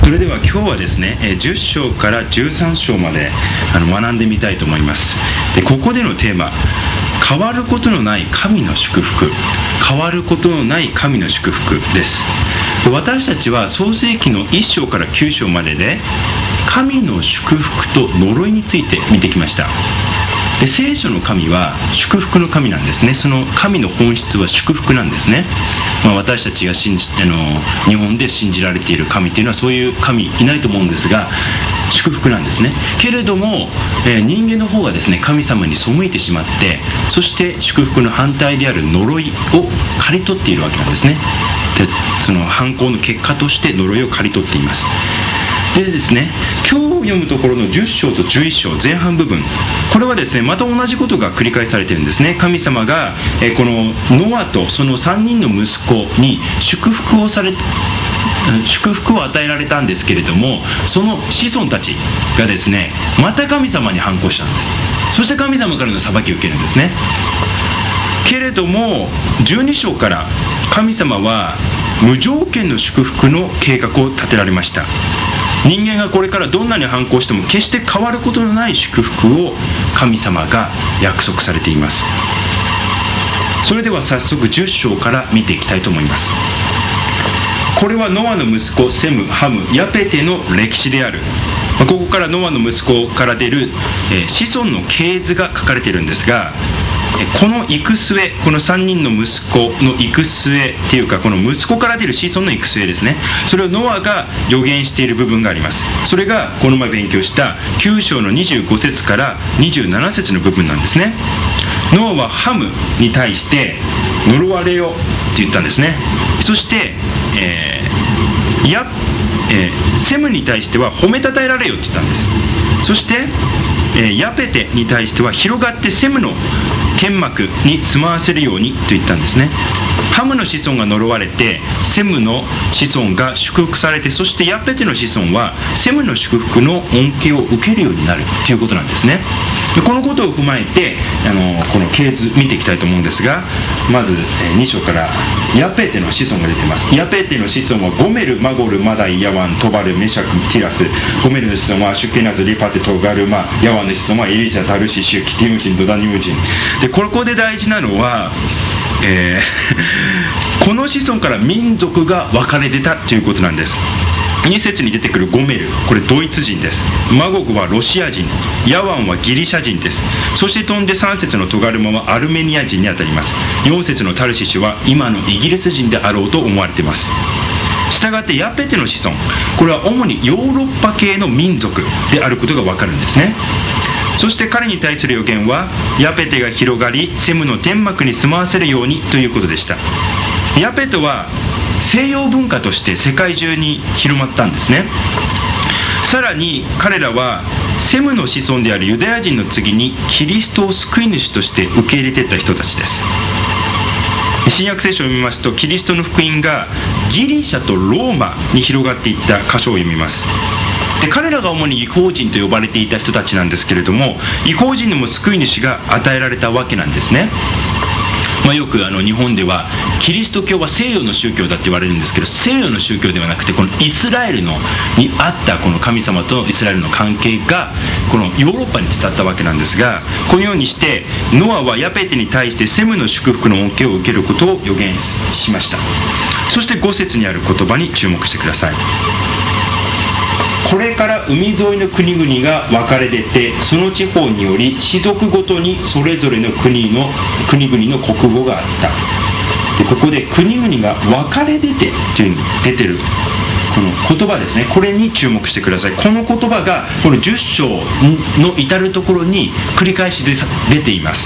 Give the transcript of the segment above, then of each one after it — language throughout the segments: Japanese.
それでは今日はですね、10章から13章まで学んでみたいと思います。で、ここでのテーマ、変わることのない神の祝福、変わることのない神の祝福です。で、私たちは創世記の1章から9章までで神の祝福と呪いについて見てきました。で、聖書の神は祝福の神なんですね。その神の本質は祝福なんですね。私たちが日本で信じられている神というのはそういう神いないと思うんですが、祝福なんですね。けれども、人間の方がですね、神様に背いてしまって、そして祝福の反対である呪いを刈り取っているわけなんですね。で、その犯行の結果として呪いを刈り取っています。でですね、今日読むところの10章と11章前半部分、これはですね、また同じことが繰り返されているんですね。神様がこのノアとその3人の息子に祝福を与えられたんですけれども、その子孫たちがですね、また神様に反抗したんです。そして神様からの裁きを受けるんですね。けれども12章から神様は無条件の祝福の計画を立てられました。人間がこれからどんなに反抗しても決して変わることのない祝福を神様が約束されています。それでは早速10章から見ていきたいと思います。これはノアの息子セム、ハム、ヤペテの歴史である。ここからノアの息子から出る子孫の系図が書かれているんですが、この行く末、この3人の息子の行く末っていうか、この息子から出る子孫の行く末ですね、それをノアが予言している部分があります。それがこの前勉強した9章の25節から27節の部分なんですね。ノアはハムに対して呪われよって言ったんですね。そしてセムに対しては褒めたたえられよって言ったんです。そしてヤペテに対しては広がってセムの剣幕に住まわせるようにと言ったんですね。ハムの子孫が呪われてセムの子孫が祝福されて、そしてヤペテの子孫はセムの祝福の恩恵を受けるようになるということなんですね。で、このことを踏まえてこの系図見ていきたいと思うんですが、まず2章からヤペテの子孫が出ています。ヤペテの子孫はゴメル、マゴル、マダイ、ヤワン、トバル、メシャク、ティラス。ゴメルの子孫はシュケナズ、リパテ、トガルマ。ヤワンの子孫はエリシャ、タルシシュ、キティム人、ドダニム人で、ここで大事なのは、この子孫から民族が分かれ出たということなんです。2節に出てくるゴメル、これドイツ人です。マゴグはロシア人、ヤワンはギリシャ人です。そして飛んで3節のトガルマはアルメニア人にあたります。4節のタルシシュは今のイギリス人であろうと思われています。したがってヤペテの子孫、これは主にヨーロッパ系の民族であることが分かるんですね。そして彼に対する予言はヤペテが広がりセムの天幕に住まわせるようにということでした。ヤペテは西洋文化として世界中に広まったんですね。さらに彼らはセムの子孫であるユダヤ人の次にキリストを救い主として受け入れていった人たちです。新約聖書を読みますと、キリストの福音がギリシャとローマに広がっていった箇所を読みます。で、彼らが主に異邦人と呼ばれていた人たちなんですけれども、異邦人にも救い主が与えられたわけなんですね。よく日本ではキリスト教は西洋の宗教だって言われるんですけど、西洋の宗教ではなくて、このイスラエルにあったこの神様とイスラエルの関係がこのヨーロッパに伝わったわけなんですが、このようにしてノアはヤペテに対してセムの祝福の恩恵を受けることを予言しました。そして5節にある言葉に注目してください。これから海沿いの国々が分かれ出て、その地方により氏族ごとにそれぞれの国々の国語があった。で、ここで国々が分かれ出てというふうに出てるこの言葉ですね。これに注目してください。この言葉がこの10章の至るところに繰り返し出ています。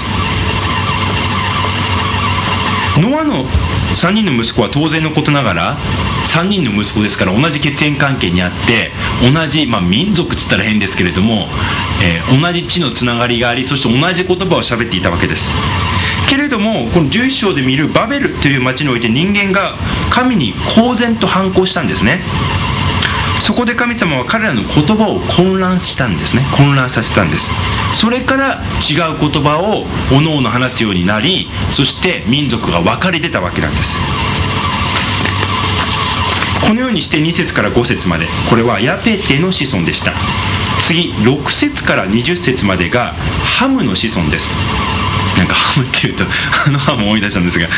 ノアの3人の息子は当然のことながら3人の息子ですから同じ血縁関係にあって、同じ、民族っつったら変ですけれども、同じ地のつながりがあり、そして同じ言葉を喋っていたわけです。けれどもこの11章で見るバベルという町において人間が神に公然と反抗したんですね。そこで神様は彼らの言葉を混乱させたんです。それから違う言葉をおのおの話すようになり、そして民族が分かれ出たわけなんです。 このようにして2節から5節まで、これはヤペテの子孫でした。次6節から20節までがハムの子孫です。なんかハムっていうとハムを思い出したんですが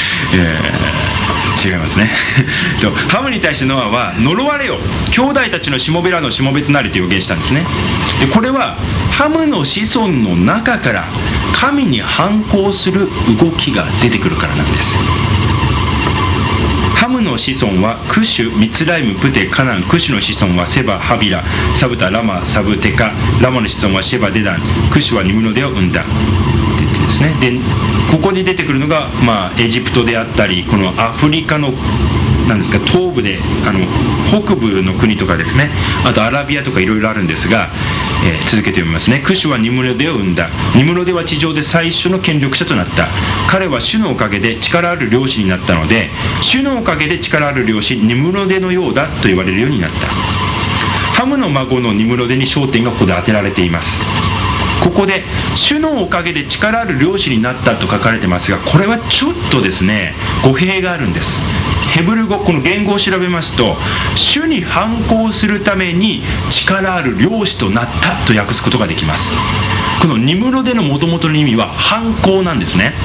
違いますねハムに対してノアは呪われよ、兄弟たちのしもべらのしもべとなりと予言したんですね。でこれはハムの子孫の中から神に反抗する動きが出てくるからなんです。ハムの子孫はクシュ、ミツライム、プテ、カナン。クシュの子孫はセバ、ハビラ、サブタ、ラマ、サブテカ。ラマの子孫はシェバ、デダン。クシュはニムロデを生んだって言ってですね。でここに出てくるのが、エジプトであったり、このアフリカのなんですか、東部で北部の国とかですね、あとアラビアとかいろいろあるんですが、続けて読みますね。クシュはニムロデを生んだ。ニムロデは地上で最初の権力者となった。彼は主のおかげで力ある領主になったので、主のおかげで力ある領主ニムロデのようだと言われるようになった。ハムの孫のニムロデに焦点がここで当てられています。ここで主のおかげで力ある領主になったと書かれてますが、これはちょっとですね語弊があるんです。ヘブル語、この言語を調べますと、主に反抗するために力ある領主となったと訳すことができます。このニムロデの元々の意味は反抗なんですね。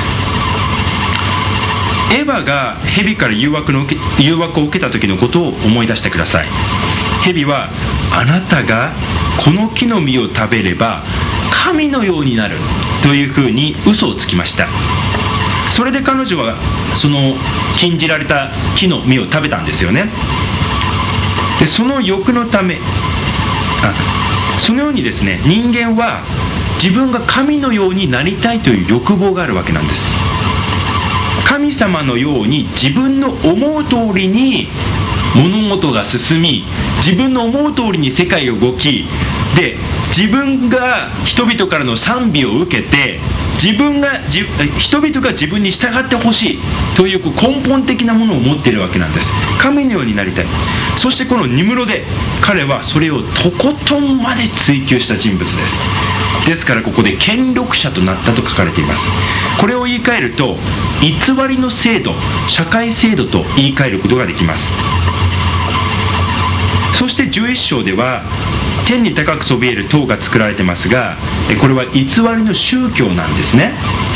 エヴァが蛇から誘惑を受けた時のことを思い出してください。蛇はあなたがこの木の実を食べれば神のようになるというふうに嘘をつきました。それで彼女はその禁じられた木の実を食べたんですよね。でその欲のためそのようにですね、人間は自分が神のようになりたいという欲望があるわけなんです。神様のように自分の思う通りに物事が進み、自分の思う通りに世界が動き、で自分が人々からの賛美を受けて、人々が自分に従ってほしいという根本的なものを持っているわけなんです。神のようになりたい。そしてこのニムロデ、彼はそれをとことんまで追求した人物です。ですからここで権力者となったと書かれています。これを言い換えると、偽りの制度、社会制度と言い換えることができます。そして11章では天に高くそびえる塔が作られてますが、これは偽りの宗教なんですね。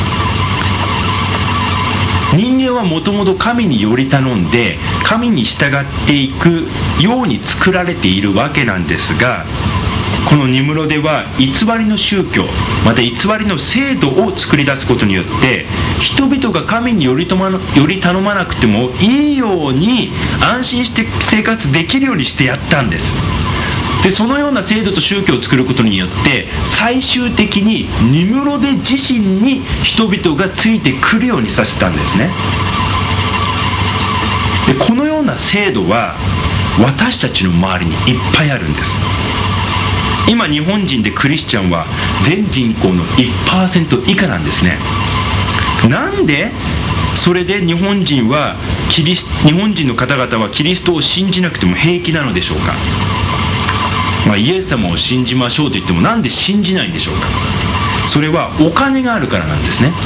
人間はもともと神により頼んで神に従っていくように作られているわけなんですが、このニムロデは偽りの宗教、また偽りの制度を作り出すことによって人々が神により頼まなくてもいいように安心して生活できるようにしてやったんです。でそのような制度と宗教を作ることによって最終的にニムロデ自身に人々がついてくるようにさせたんですね。でこのような制度は私たちの周りにいっぱいあるんです。今日本人でクリスチャンは全人口の 1% 以下なんですね。なんでそれで日本人の方々はキリストを信じなくても平気なのでしょうか。イエス様を信じましょうと言ってもなんで信じないんでしょうか。それはお金があるからなんですね。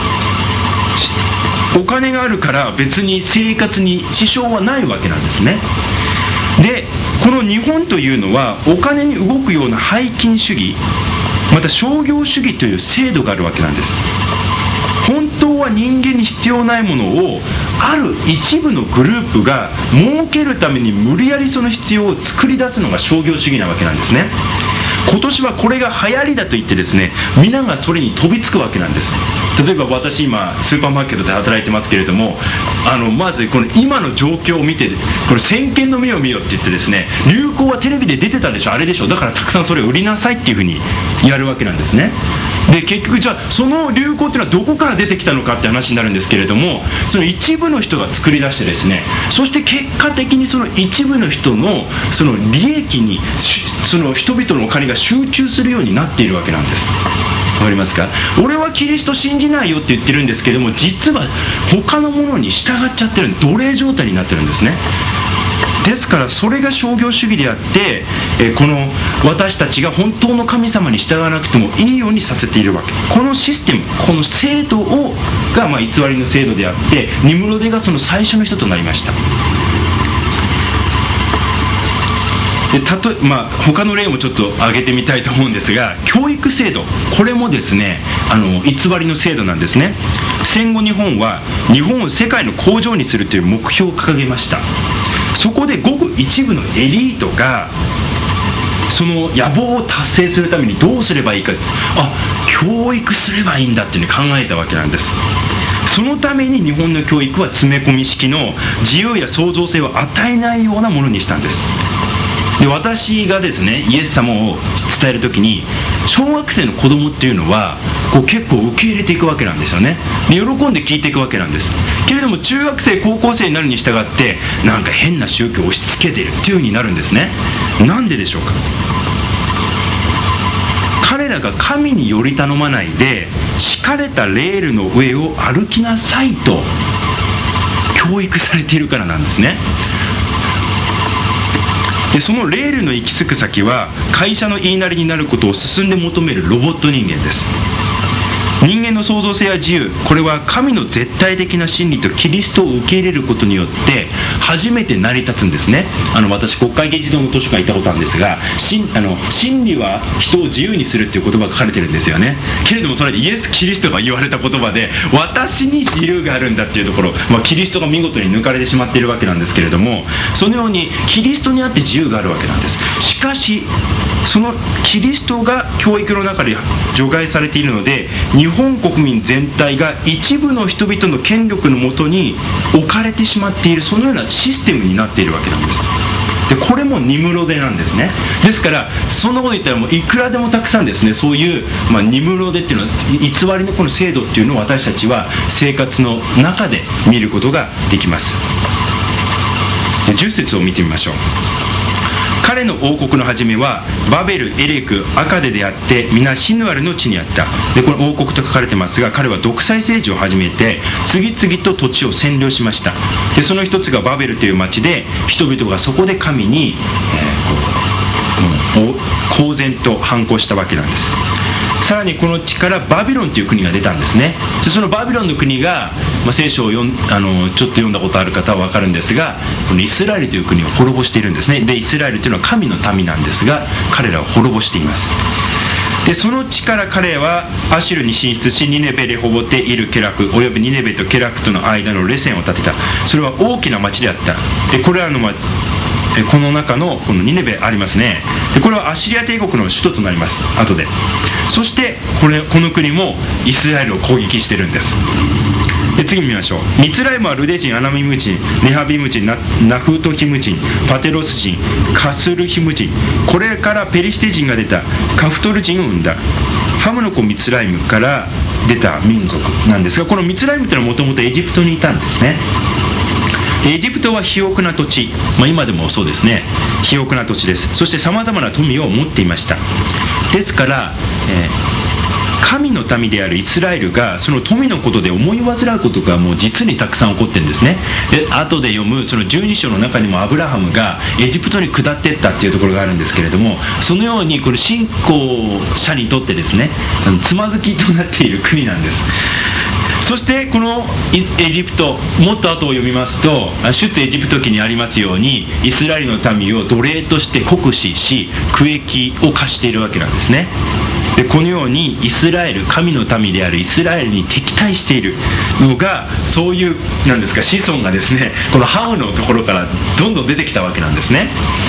お金があるから別に生活に支障はないわけなんですね。でこの日本というのはお金に動くような拝金主義、また商業主義という制度があるわけなんです。本当は人間に必要ないものをある一部のグループが儲けるために無理やりその必要を作り出すのが商業主義なわけなんですね。今年はこれが流行りだと言ってですね、皆がそれに飛びつくわけなんです。例えば私今スーパーマーケットで働いてますけれども、まずこの今の状況を見て、これ先見の目を見よって言ってですね、流行はテレビで出てたでしょ、あれでしょ、だからたくさんそれを売りなさいっていうふうにやるわけなんですね。で結局じゃあその流行っていうのはどこから出てきたのかって話になるんですけれども、その一部の人が作り出してですね、そして結果的にその一部の人のその利益にその人々のお金が集中するようになっているわけなんです。わかりますか。俺はキリスト信じないよって言ってるんですけども、実は他のものに従っちゃってる、奴隷状態になってるんですね。ですからそれが商業主義であって、この私たちが本当の神様に従わなくてもいいようにさせているわけ。このシステム、この制度が偽りの制度であって、ニムロデがその最初の人となりました。 他の例もちょっと挙げてみたいと思うんですが、教育制度、これもですね偽りの制度なんですね。戦後日本は日本を世界の工場にするという目標を掲げました。そこでごく一部のエリートがその野望を達成するためにどうすればいいか、教育すればいいんだっていうふうに考えたわけなんです。そのために日本の教育は詰め込み式の自由や創造性を与えないようなものにしたんです。で、私がですねイエス様を伝えるときに、小学生の子供っていうのは結構受け入れていくわけなんですよね。で、喜んで聞いていくわけなんです。けれども中学生高校生になるに従ってなんか変な宗教を押し付けているっていう風になるんですね。なんででしょうか。彼らが神により頼まないで敷かれたレールの上を歩きなさいと教育されているからなんですね。で、そのレールの行き着く先は会社の言いなりになることを進んで求めるロボット人間です。人間の創造性や自由、これは神の絶対的な真理とキリストを受け入れることによって初めて成り立つんですね。私国会議事堂の図書館行ったことあるんですが、真理は人を自由にするっていう言葉が書かれてるんですよね。けれどもそれはイエス・キリストが言われた言葉で、私に自由があるんだっていうところ、キリストが見事に抜かれてしまっているわけなんですけれども、そのようにキリストにあって自由があるわけなんです。しかしそのキリストが教育の中で除外されているので、日本国民全体が一部の人々の権力のもとに置かれてしまっている、そのようなシステムになっているわけなんです。で、これもニムロデなんですね。ですからそんなこと言ったらもういくらでもたくさんですね、そういう、ニムロデっていうのは偽りのこの制度っていうのを私たちは生活の中で見ることができます。で、10節を見てみましょう。彼の王国の初めはバベル、エレク、アカデであって皆シヌアルの地にあった。で、これ王国と書かれてますが、彼は独裁政治を始めて次々と土地を占領しました。で、その一つがバベルという町で、人々がそこで神に、公然と反抗したわけなんです。さらにこの地からバビロンという国が出たんですね。で、そのバビロンの国が、聖書をちょっと読んだことある方は分かるんですが、このイスラエルという国を滅ぼしているんですね。で、イスラエルというのは神の民なんですが、彼らを滅ぼしています。で、その地から彼はアシュルに進出し、ニネベ、レホボテ、イル、ケラクおよびニネベとケラクとの間のレセンを建てた。それは大きな町であった。で、これらのこの中のこのニネベありますね。で、これはアッシリア帝国の首都となります、後で。そしてこの国もイスラエルを攻撃してるんです。で、次見ましょう。ミツライムはルデ人、アナミム人、ネハビム人、ナフトヒム人、パテロス人、カスルヒム人、これからペリシテ人が出たカフトル人を生んだ。ハムの子ミツライムから出た民族なんですが、このミツライムというのはもともとエジプトにいたんですね。エジプトは肥沃な土地、今でもそうですね、肥沃な土地です。そしてさまざまな富を持っていました。ですから、神の民であるイスラエルがその富のことで思い煩うことがもう実にたくさん起こってるんですね。で、後で読むその12章の中にもアブラハムがエジプトに下っていったっていうところがあるんですけれども、そのようにこれ信仰者にとってですね、つまずきとなっている国なんです。そしてこのエジプト、もっと後を読みますと、出エジプト記にありますように、イスラエルの民を奴隷として酷使し、区役を課しているわけなんですね。で、このようにイスラエル、神の民であるイスラエルに敵対しているのが、そういうなんですか、子孫がですね、このハムのところからどんどん出てきたわけなんですね。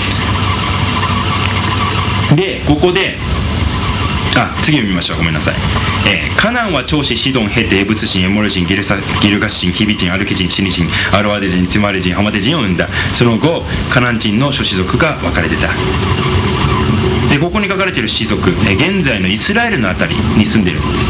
で、ここで次を見ましょう。ごめんなさい。カナンは長子、シドン、ヘテ、エブス人、エモレ人、ギルガシ人、ヒビ人、アルキ人、シニ人、アロアデ人、ツマレ人、ハマテ人を生んだ。その後カナン人の諸氏族が分かれてた。で、ここに書かれている氏族、現在のイスラエルのあたりに住んでいるんです。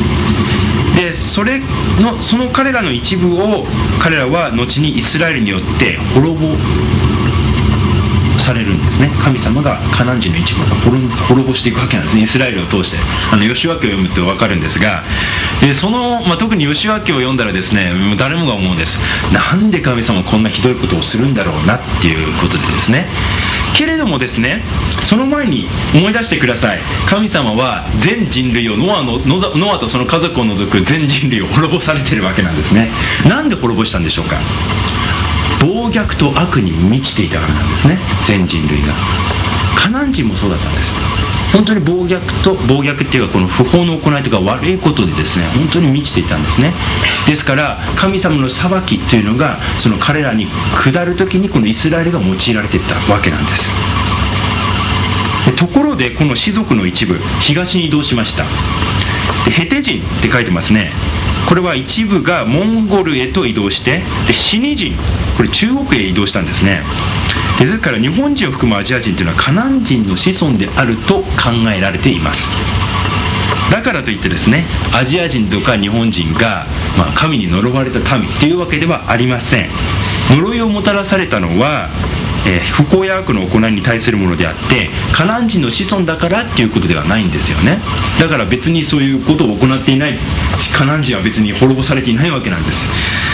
で、その彼らの一部を彼らは後にイスラエルによって滅ぼされるんですね。神様がカナン人の一部を滅ぼしていくわけなんですね、イスラエルを通して。ヨシュア記を読むと分かるんですが、特にヨシュア記を読んだらですね、誰もが思うんです。なんで神様こんなひどいことをするんだろうなっていうことでですね。けれどもですね、その前に思い出してください。神様は全人類をノアとその家族を除く全人類を滅ぼされているわけなんですね。なんで滅ぼしたんでしょうか。暴虐と悪に満ちていたからなんですね、全人類が。 カナン人もそうだったんです。本当に暴虐っていうか、この不法の行いとか悪いことでですね、本当に満ちていたんですね。ですから神様の裁きというのがその彼らに下るときに、このイスラエルが用いられていったわけなんです。ところでこの氏族の一部、東に移動しました。でヘテ人って書いてますね。これは一部がモンゴルへと移動して、でシニ人、これ中国へ移動したんですね。ですから日本人を含むアジア人というのはカナン人の子孫であると考えられています。だからといってですね、アジア人とか日本人が、神に呪われた民というわけではありません。呪いをもたらされたのは、不幸や悪の行いに対するものであって、カナン人の子孫だからっていうことではないんですよね。だから別にそういうことを行っていない、カナン人は別に滅ぼされていないわけなんです。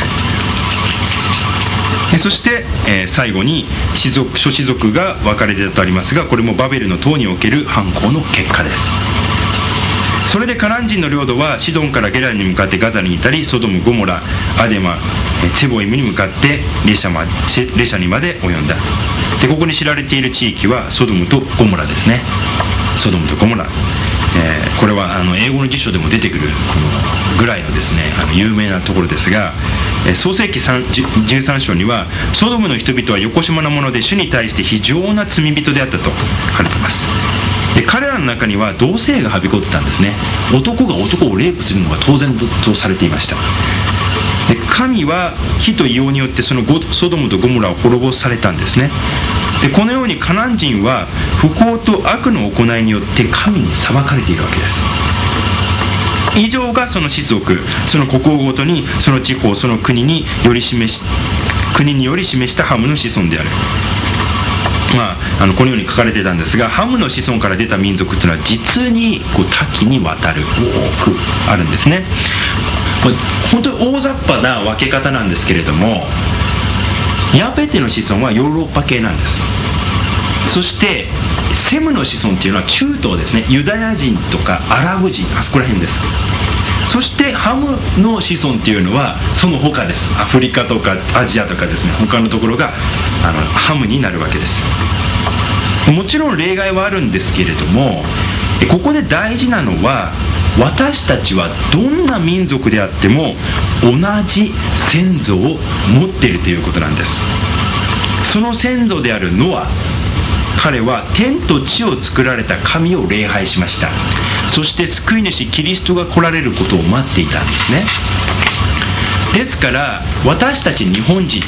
そして、最後に諸氏族が分かれていたとありますが、これもバベルの塔における犯行の結果です。それでカナン人の領土はシドンからゲラに向かってガザに至り、ソドム、ゴモラ、アデマ、ツェボイムに向かってレシャにまで及んだ。でここに知られている地域はソドムとゴモラですね。ソドムとゴモラ、これは英語の辞書でも出てくるこのぐらいのですね、有名なところですが、創世記13章にはソドムの人々はよこしまなもので主に対して非常な罪人であったと書かれています。で彼らの中には同性がはびこってたんですね。男が男をレイプするのが当然とされていました。で神は火と硫黄によってそのソドムとゴモラを滅ぼされたんですね。でこのようにカナン人は不幸と悪の行いによって神に裁かれているわけです。以上がその氏族、その国王ごとにその地方、その国により示したハムの子孫である。このように書かれていたんですが、ハムの子孫から出た民族というのは実に多岐にわたる、多くあるんですね。本当に大雑把な分け方なんですけれども、ヤペテの子孫はヨーロッパ系なんです。そしてセムの子孫っていうのは中東ですね。ユダヤ人とかアラブ人、あそこら辺です。そしてハムの子孫っていうのはその他です。アフリカとかアジアとかですね、他のところがハムになるわけです。もちろん例外はあるんですけれども、ここで大事なのは、私たちはどんな民族であっても同じ先祖を持っているということなんです。その先祖であるノア、彼は天と地を作られた神を礼拝しました。そして救い主キリストが来られることを待っていたんですね。ですから私たち日本人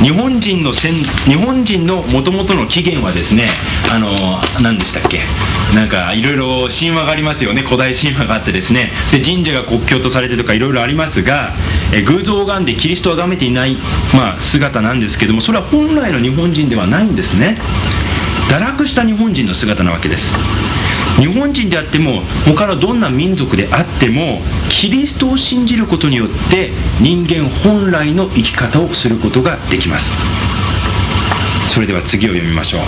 の元々の起源はですね、何でしたっけ、なんかいろいろ神話がありますよね。古代神話があってですね、で神社が国境とされてとかいろいろありますが、偶像を拝んでキリストを崇めていない、姿なんですけども、それは本来の日本人ではないんですね。堕落した日本人の姿なわけです。日本人であっても他のどんな民族であってもキリストを信じることによって人間本来の生き方をすることができます。それでは次を読みましょう。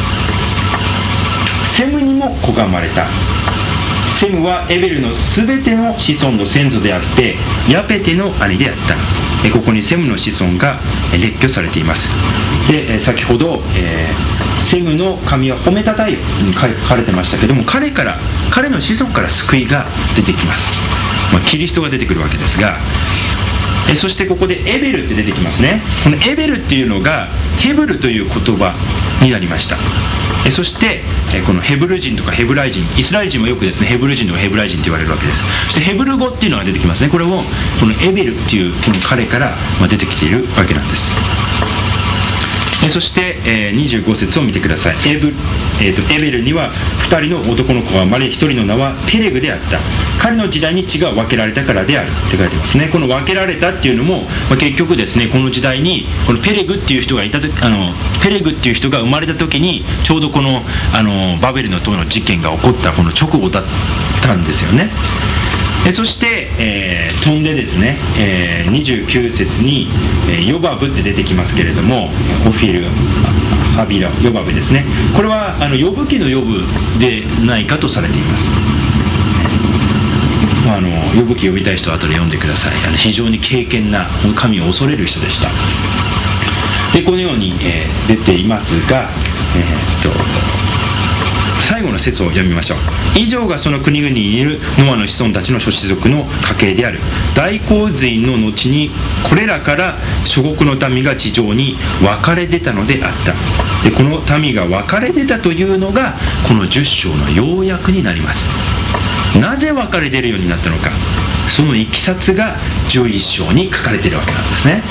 セムにも子が生まれた。セムはエベルのすべての子孫の先祖であってヤペテの兄であった。ここにセムの子孫が列挙されています。で先ほど、セムの神は褒めたたえよに書かれてましたけども、彼の子孫から救いが出てきます。キリストが出てくるわけですが、そしてここでエベルって出てきますね。このエベルっていうのがヘブルという言葉になりました。そしてこのヘブル人とかヘブライ人、イスラエル人もよくですねヘブル人とかヘブライ人と言われるわけです。そしてヘブル語っていうのが出てきますね。これもこのエベルっていうこの彼から出てきているわけなんです。そして25節を見てください。エベルには2人の男の子が生まれ、1人の名はペレグであった。彼の時代に血が分けられたからであるって書いてますね。この分けられたっていうのも、結局ですね、この時代にこのペレグっていう人が生まれた時にちょうどこのバベルの塔の事件が起こったこの直後だったんですよね。そして、飛んでですね、29節に、ヨバブって出てきますけれども、オフィル、ハビラ、ヨバブですね。これは呼ぶ記の呼ぶでないかとされています。呼ぶ記呼びたい人は後で読んでください。非常に敬虔な神を恐れる人でした。でこのように、出ていますが、 最後の説を読みましょう。以上がその国々にいるノアの子孫たちの諸子族の家系である。大洪水の後にこれらから諸国の民が地上に分かれ出たのであった。でこの民が分かれ出たというのがこの10章の要約になります。なぜ分かれ出るようになったのか、そのいきさつが11章に書かれているわけなんですね。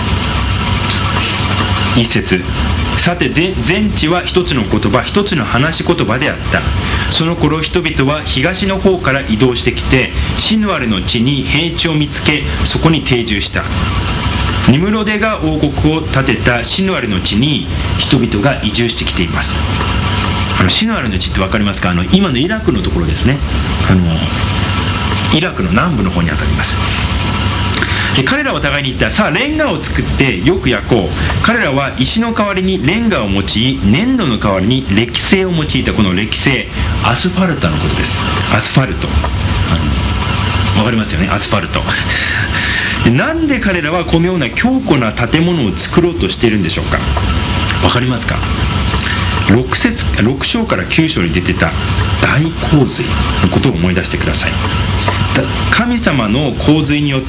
一節、さて全地は一つの言葉、一つの話し言葉であった。その頃人々は東の方から移動してきてシヌアルの地に平地を見つけ、そこに定住した。ニムロデが王国を建てたシヌアルの地に人々が移住してきています。シヌアルの地って分かりますか？今のイラクのところですね。イラクの南部の方にあたります。で彼らは互いに言った。さあレンガを作ってよく焼こう。彼らは石の代わりにレンガを用い、粘土の代わりに礫製を用いた。この礫製、アスファルトのことです。アスファルト、わかりますよね、アスファルト。なんで彼らはこのような強固な建物を作ろうとしているんでしょうか。わかりますか。6章から9章に出てた大洪水のことを思い出してください。神様の洪水によって、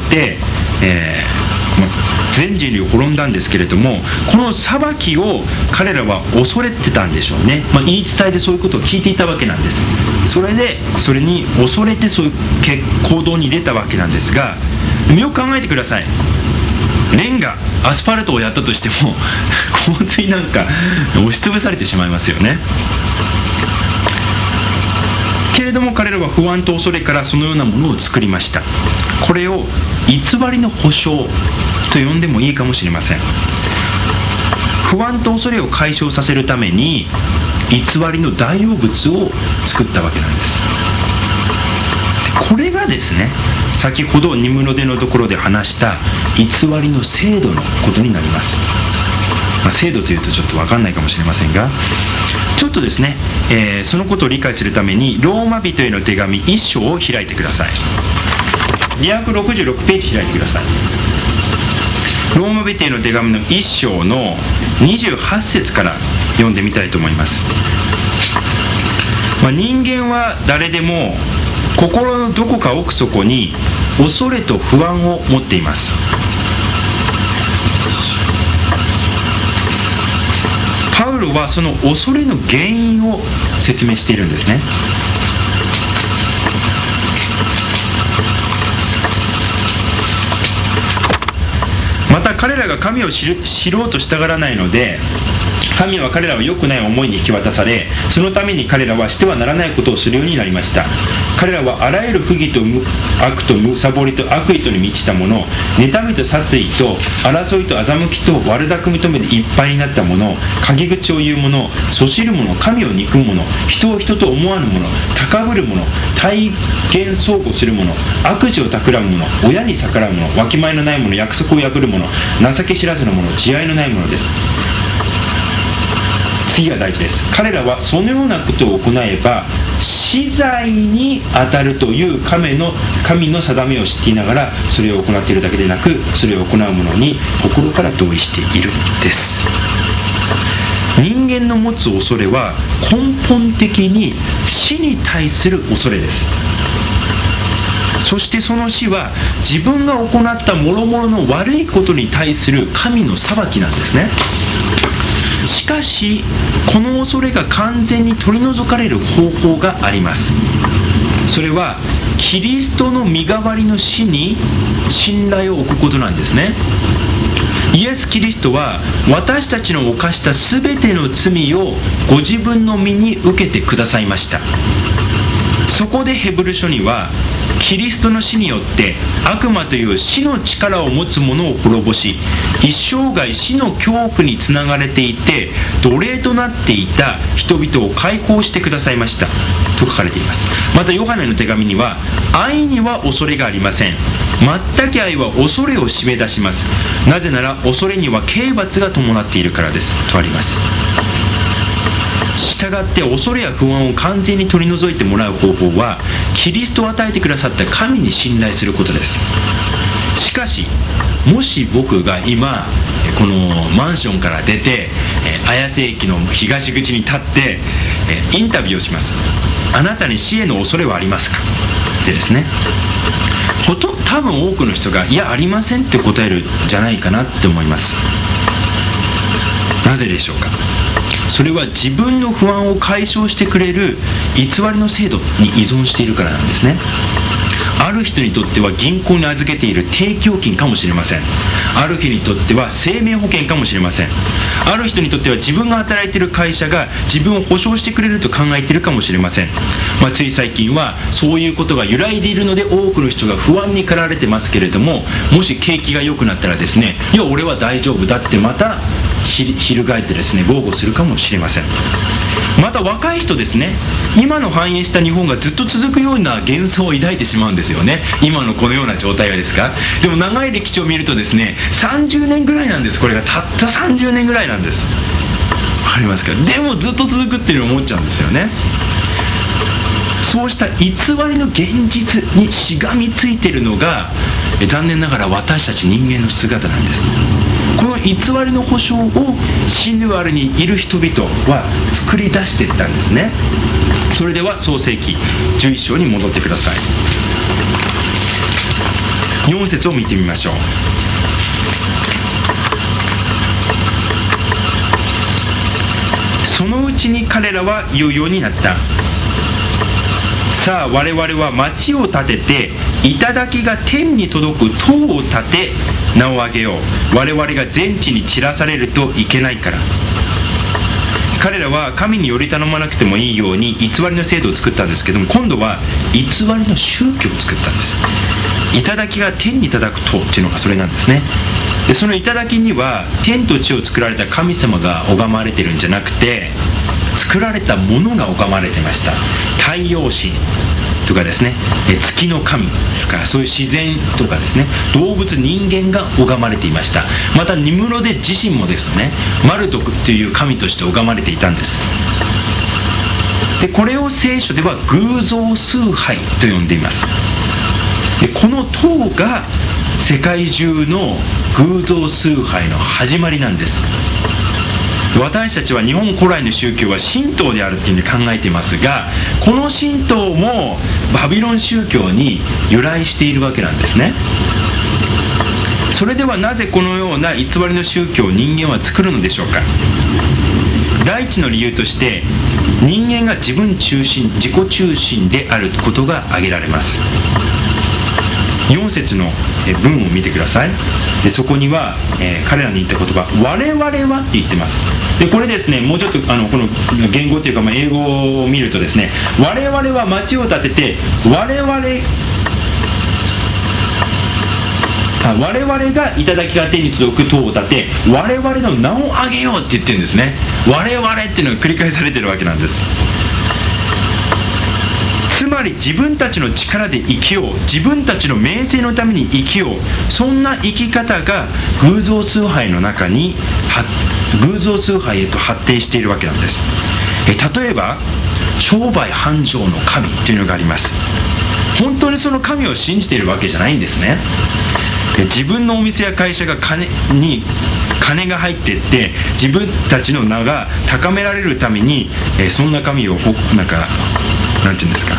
全人類を滅んだんですけれども、この裁きを彼らは恐れてたんでしょうね。言い伝えでそういうことを聞いていたわけなんです。それでそれに恐れてそういう行動に出たわけなんですが、よく考えてください。レンガ、アスファルトをやったとしても洪水なんか押しつぶされてしまいますよね。けれども彼らは不安と恐れからそのようなものを作りました。これを偽りの保証と呼んでもいいかもしれません。不安と恐れを解消させるために偽りの代用物を作ったわけなんです。これがですね、先ほどニムロデのところで話した偽りの制度のことになります。制度というとちょっと分かんないかもしれませんが、ちょっとですね、そのことを理解するためにローマ人への手紙1章を開いてください。266ページ開いてください。ローマ人への手紙の1章の28節から読んでみたいと思います。人間は誰でも心のどこか奥底に恐れと不安を持っています。パウロはその恐れの原因を説明しているんですね。また彼らが神を知ろうとしたがらないので、神は彼らを良くない思いに引き渡され、そのために彼らはしてはならないことをするようになりました。彼らはあらゆる不義と悪と貪りと悪意とに満ちたもの、妬みと殺意と争いと欺きと悪巧みとめでいっぱいになったもの、陰口を言うもの、そしるもの、神を憎むもの、人を人と思わぬもの、高ぶるもの、大言相互するもの、悪事を企むもの、親に逆らうもの、わきまえのないもの、約束を破るもの、情け知らずのもの、慈愛のないものです。次が大事です。彼らはそのようなことを行えば死罪に当たるという神の定めを知っていながらそれを行っているだけでなく、それを行う者に心から同意しているんです。人間の持つ恐れは根本的に死に対する恐れです。そしてその死は自分が行った諸々の悪いことに対する神の裁きなんですね。しかしこの恐れが完全に取り除かれる方法があります。それはキリストの身代わりの死に信頼を置くことなんですね。イエス・キリストは私たちの犯したすべての罪をご自分の身に受けてくださいました。そこでヘブル書にはキリストの死によって悪魔という死の力を持つ者を滅ぼし、一生涯死の恐怖につながれていて奴隷となっていた人々を解放してくださいましたと書かれています。またヨハネの手紙には愛には恐れがありません、全く愛は恐れを締め出します、なぜなら恐れには刑罰が伴っているからですとあります。したがって恐れや不安を完全に取り除いてもらう方法はキリストを与えてくださった神に信頼することです。 しかしもし僕が今このマンションから出て綾瀬駅の東口に立ってインタビューをします。あなたに死への恐れはありますかってですね、多分多くの人がいやありませんって答えるんじゃないかなって思います。なぜでしょうか。それは自分の不安を解消してくれる偽りの制度に依存しているからなんですね。ある人にとっては銀行に預けている定期預金かもしれません。ある人にとっては生命保険かもしれません。ある人にとっては自分が働いている会社が自分を保証してくれると考えているかもしれません。つい最近はそういうことが揺らいでいるので多くの人が不安に駆られてますけれども、もし景気が良くなったらですね、いや俺は大丈夫だってまた翻ってですね豪語するかもしれません。また若い人ですね、今の繁栄した日本がずっと続くような幻想を抱いてしまうんですよね。今のこのような状態がですか。でも長い歴史を見るとですね、30年ぐらいなんです。これがたった30年ぐらいなんです。わかりますか。でもずっと続くっていうのを思っちゃうんですよね。そうした偽りの現実にしがみついているのが残念ながら私たち人間の姿なんです。この偽りの保証をシヌアルにいる人々は作り出していったんですね。それでは創世記11章に戻ってください。4節を見てみましょう。そのうちに彼らは言うようになった。さあ我々は町を建てて頂が天に届く塔を建て名を挙げよう。我々が全地に散らされるといけないから。彼らは神により頼まなくてもいいように偽りの制度を作ったんですけども、今度は偽りの宗教を作ったんです。頂が天に叩く塔っていうのがそれなんですね。でその頂には天と地を作られた神様が拝まれてるんじゃなくて、作られたものが拝まれてました。太陽神とかですね、月の神とかそういう自然とかですね、動物人間が拝まれていました。またニムロデ自身もですね、マルドクという神として拝まれていたんです。でこれを聖書では偶像崇拝と呼んでいます。でこの塔が世界中の偶像崇拝の始まりなんです。私たちは日本古来の宗教は神道であるというふうに考えていますが、この神道もバビロン宗教に由来しているわけなんですね。それではなぜこのような偽りの宗教を人間は作るのでしょうか。第一の理由として人間が自己中心であることが挙げられます。4節の文を見てください。でそこには、彼らに言った言葉、我々はって言ってます。でこれですね、もうちょっとこの言語というか、英語を見るとですね、我々は町を建てて我々が頂が手に届く塔を建て我々の名を挙げようって言ってるんですね。我々っていうのが繰り返されてるわけなんです。つまり自分たちの力で生きよう、自分たちの名声のために生きよう、そんな生き方が偶像崇拝の中に偶像崇拝へと発展しているわけなんです。例えば商売繁盛の神というのがあります。本当にその神を信じているわけじゃないんですね。自分のお店や会社が金が入っていって自分たちの名が高められるために、そんな神をなんていうんですか、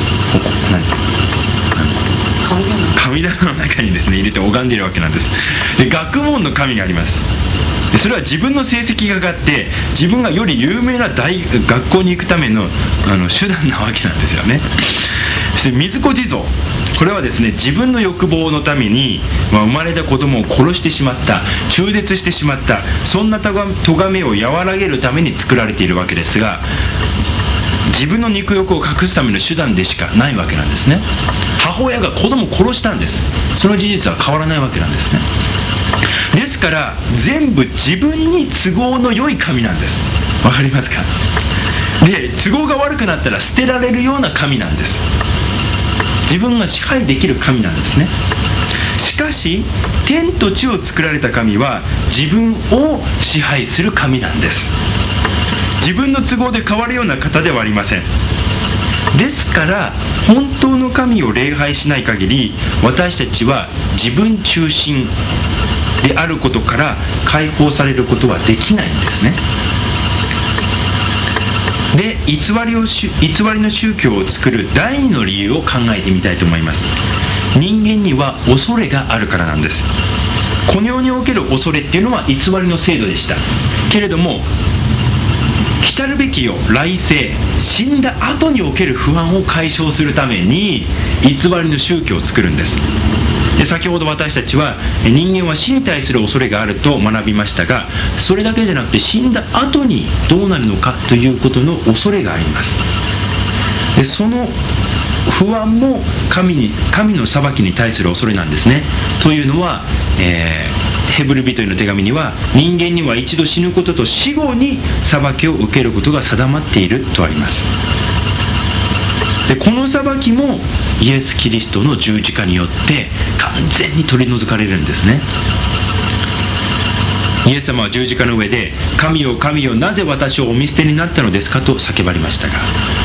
神棚の中にですね入れて拝んでいるわけなんです。で学問の神があります。でそれは自分の成績が上がって自分がより有名な学校に行くための手段なわけなんですよね。そして水子地蔵、これはですね自分の欲望のために、生まれた子供を殺してしまった、中絶してしまった、そんな咎めを和らげるために作られているわけですが、自分の肉欲を隠すための手段でしかないわけなんですね。母親が子供を殺したんです。その事実は変わらないわけなんですね。ですから全部自分に都合の良い神なんです。わかりますか。で都合が悪くなったら捨てられるような神なんです。自分が支配できる神なんですね。しかし天と地を作られた神は自分を支配する神なんです。自分の都合で変わるような方ではありません。 ですから本当の神を礼拝しない限り、私たちは自分中心であることから解放されることはできないんですね。で、偽りの宗教を作る第二の理由を考えてみたいと思います。人間には恐れがあるからなんです。この世における恐れっていうのは偽りの制度でしたけれども、来るべき世、来世、死んだ後における不安を解消するために偽りの宗教を作るんです。で、先ほど私たちは人間は死に対する恐れがあると学びましたが、それだけじゃなくて死んだ後にどうなるのかということの恐れがあります。で、その不安も神の裁きに対する恐れなんですね。というのは、ヘブル人への手紙には、人間には一度死ぬことと死後に裁きを受けることが定まっているとあります。で、この裁きもイエス・キリストの十字架によって完全に取り除かれるんですね。イエス様は十字架の上で、神よ神よ、なぜ私をお見捨てになったのですかと叫ばれましたが、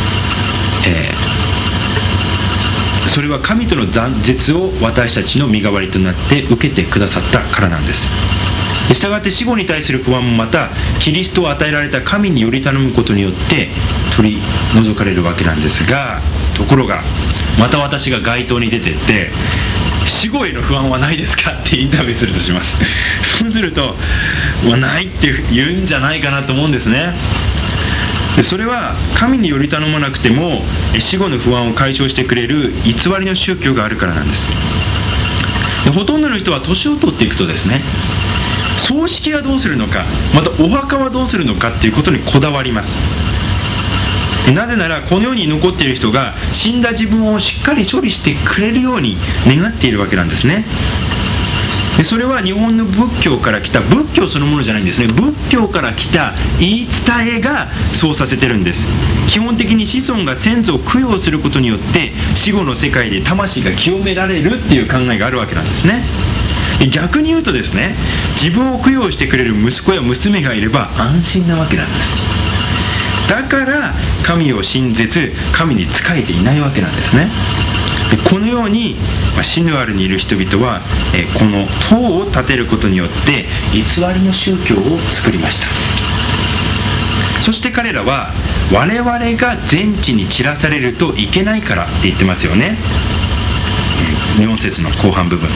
それは神との断絶を私たちの身代わりとなって受けてくださったからなんです。したがって死後に対する不安もまたキリストを与えられた神により頼むことによって取り除かれるわけなんですが、ところがまた私が街頭に出てって死後への不安はないですかってインタビューするとします。そうするとないって言うんじゃないかなと思うんですね。で、それは神により頼まなくても死後の不安を解消してくれる偽りの宗教があるからなんです。で、ほとんどの人は年を取っていくとですね、葬式はどうするのか、またお墓はどうするのかっていうことにこだわります。なぜならこの世に残っている人が死んだ自分をしっかり処理してくれるように願っているわけなんですね。で、それは日本の仏教から来た、仏教そのものじゃないんですね。仏教から来た言い伝えがそうさせてるんです。基本的に子孫が先祖を供養することによって死後の世界で魂が清められるっていう考えがあるわけなんですね。逆に言うとですね、自分を供養してくれる息子や娘がいれば安心なわけなんです。だから神を信じず神に仕えていないわけなんですね。で、このようにシヌアルにいる人々はこの塔を建てることによって偽りの宗教を作りました。そして彼らは我々が全地に散らされるといけないからって言ってますよね。4節の後半部分です。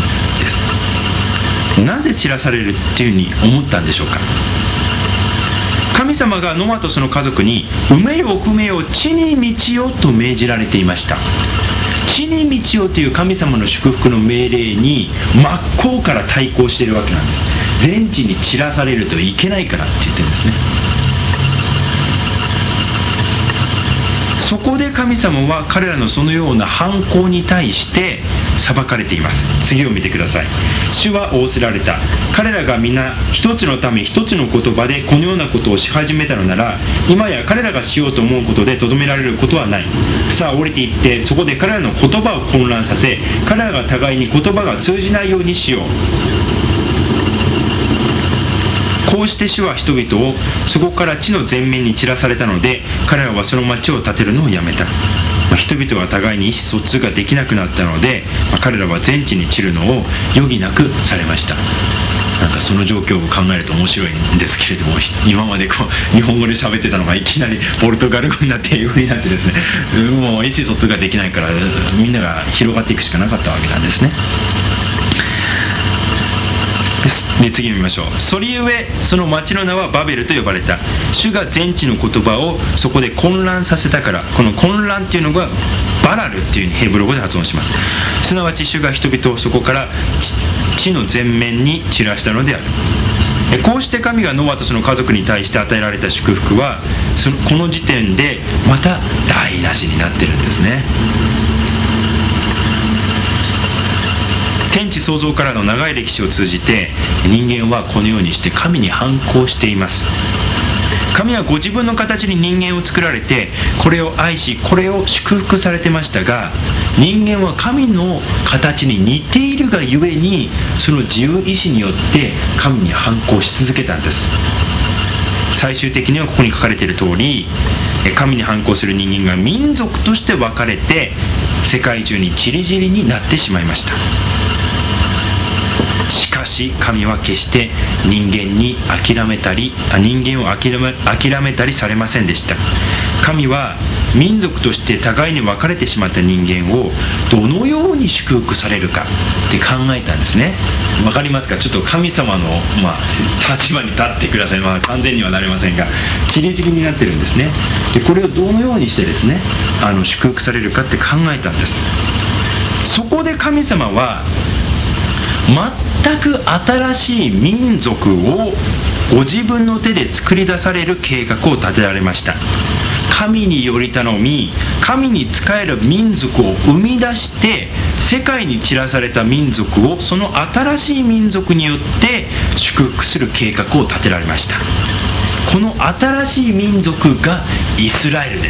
なぜ散らされるっていうふうに思ったんでしょうか。神様がノアとその家族に埋めよ埋めよ地に満ちよと命じられていました。地に満ちよという神様の祝福の命令に真っ向から対抗しているわけなんです。全地に散らされるといけないからって言ってるんですね。そこで神様は彼らのそのような犯行に対して裁かれています。次を見てください。主は仰せられた。彼らが皆一つのため一つの言葉でこのようなことをし始めたのなら、今や彼らがしようと思うことでとどめられることはない。さあ降りていってそこで彼らの言葉を混乱させ、彼らが互いに言葉が通じないようにしよう。こうして主は人々をそこから地の全面に散らされたので、彼らはその町を建てるのをやめた。人々は互いに意思疎通ができなくなったので、彼らは全地に散るのを余儀なくされました。なんかその状況を考えると面白いんですけれども、今までこう日本語で喋ってたのがいきなりポルトガル語になって英語になってですね、もう意思疎通ができないからみんなが広がっていくしかなかったわけなんですね。で、次見ましょう。それゆえその町の名はバベルと呼ばれた。主が全地の言葉をそこで混乱させたから。この混乱っていうのがバラルっていうヘブル語で発音します。すなわち主が人々をそこから地の全面に散らしたのである。こうして神がノアとその家族に対して与えられた祝福はこの時点でまた台無しになってるんですね。天地創造からの長い歴史を通じて人間はこのようにして神に反抗しています。神はご自分の形に人間を作られてこれを愛しこれを祝福されてましたが、人間は神の形に似ているがゆえにその自由意志によって神に反抗し続けたんです。 最終的にはここに書かれている通り、神に反抗する人間が民族として分かれて世界中に散り散りになってしまいました。しかし神は決して人間を諦めたりされませんでした。神は民族として互いに分かれてしまった人間をどのように祝福されるかって考えたんですね。わかりますか？ちょっと神様の、立場に立ってください。完全にはなれませんが、散り散りになってるんですね。でこれをどのようにしてですね、祝福されるかって考えたんです。そこで神様は全く新しい民族をご自分の手で作り出される計画を立てられました。神により頼み、神に仕える民族を生み出して世界に散らされた民族をその新しい民族によって祝福する計画を立てられました。この新しい民族がイスラエルです。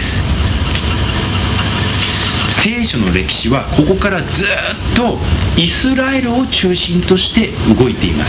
聖書の歴史はここからずっとイスラエルを中心として動いています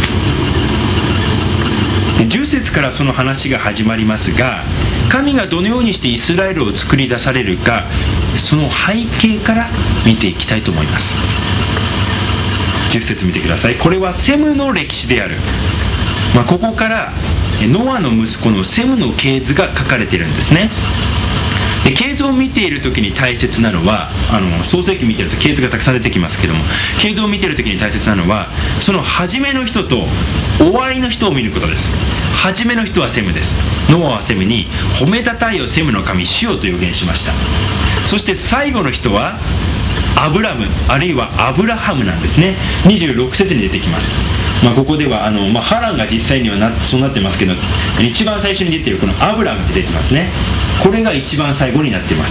。10節からその話が始まりますが、神がどのようにしてイスラエルを作り出されるか、その背景から見ていきたいと思います。10節見てください。これはセムの歴史である。ここからノアの息子のセムの系図が書かれているんですね。で系図を見ている時に大切なのは、創世記見てると系図がたくさん出てきますけども、系図を見ている時に大切なのはその初めの人と終わりの人を見ることです。初めの人はセムです。ノアはセムに褒めたたえよセムの神主よと予言しました。そして最後の人はアブラムあるいはアブラハムなんですね。26節に出てきます。ここではハランが実際にはそうなってますけど、一番最初に出ているこのアブラムって出てますね。これが一番最後になっています。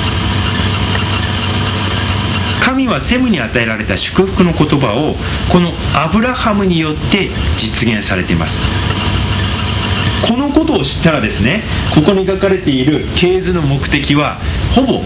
神はセムに与えられた祝福の言葉をこのアブラハムによって実現されています。このことを知ったらですね、ここに書かれている系図の目的はほぼ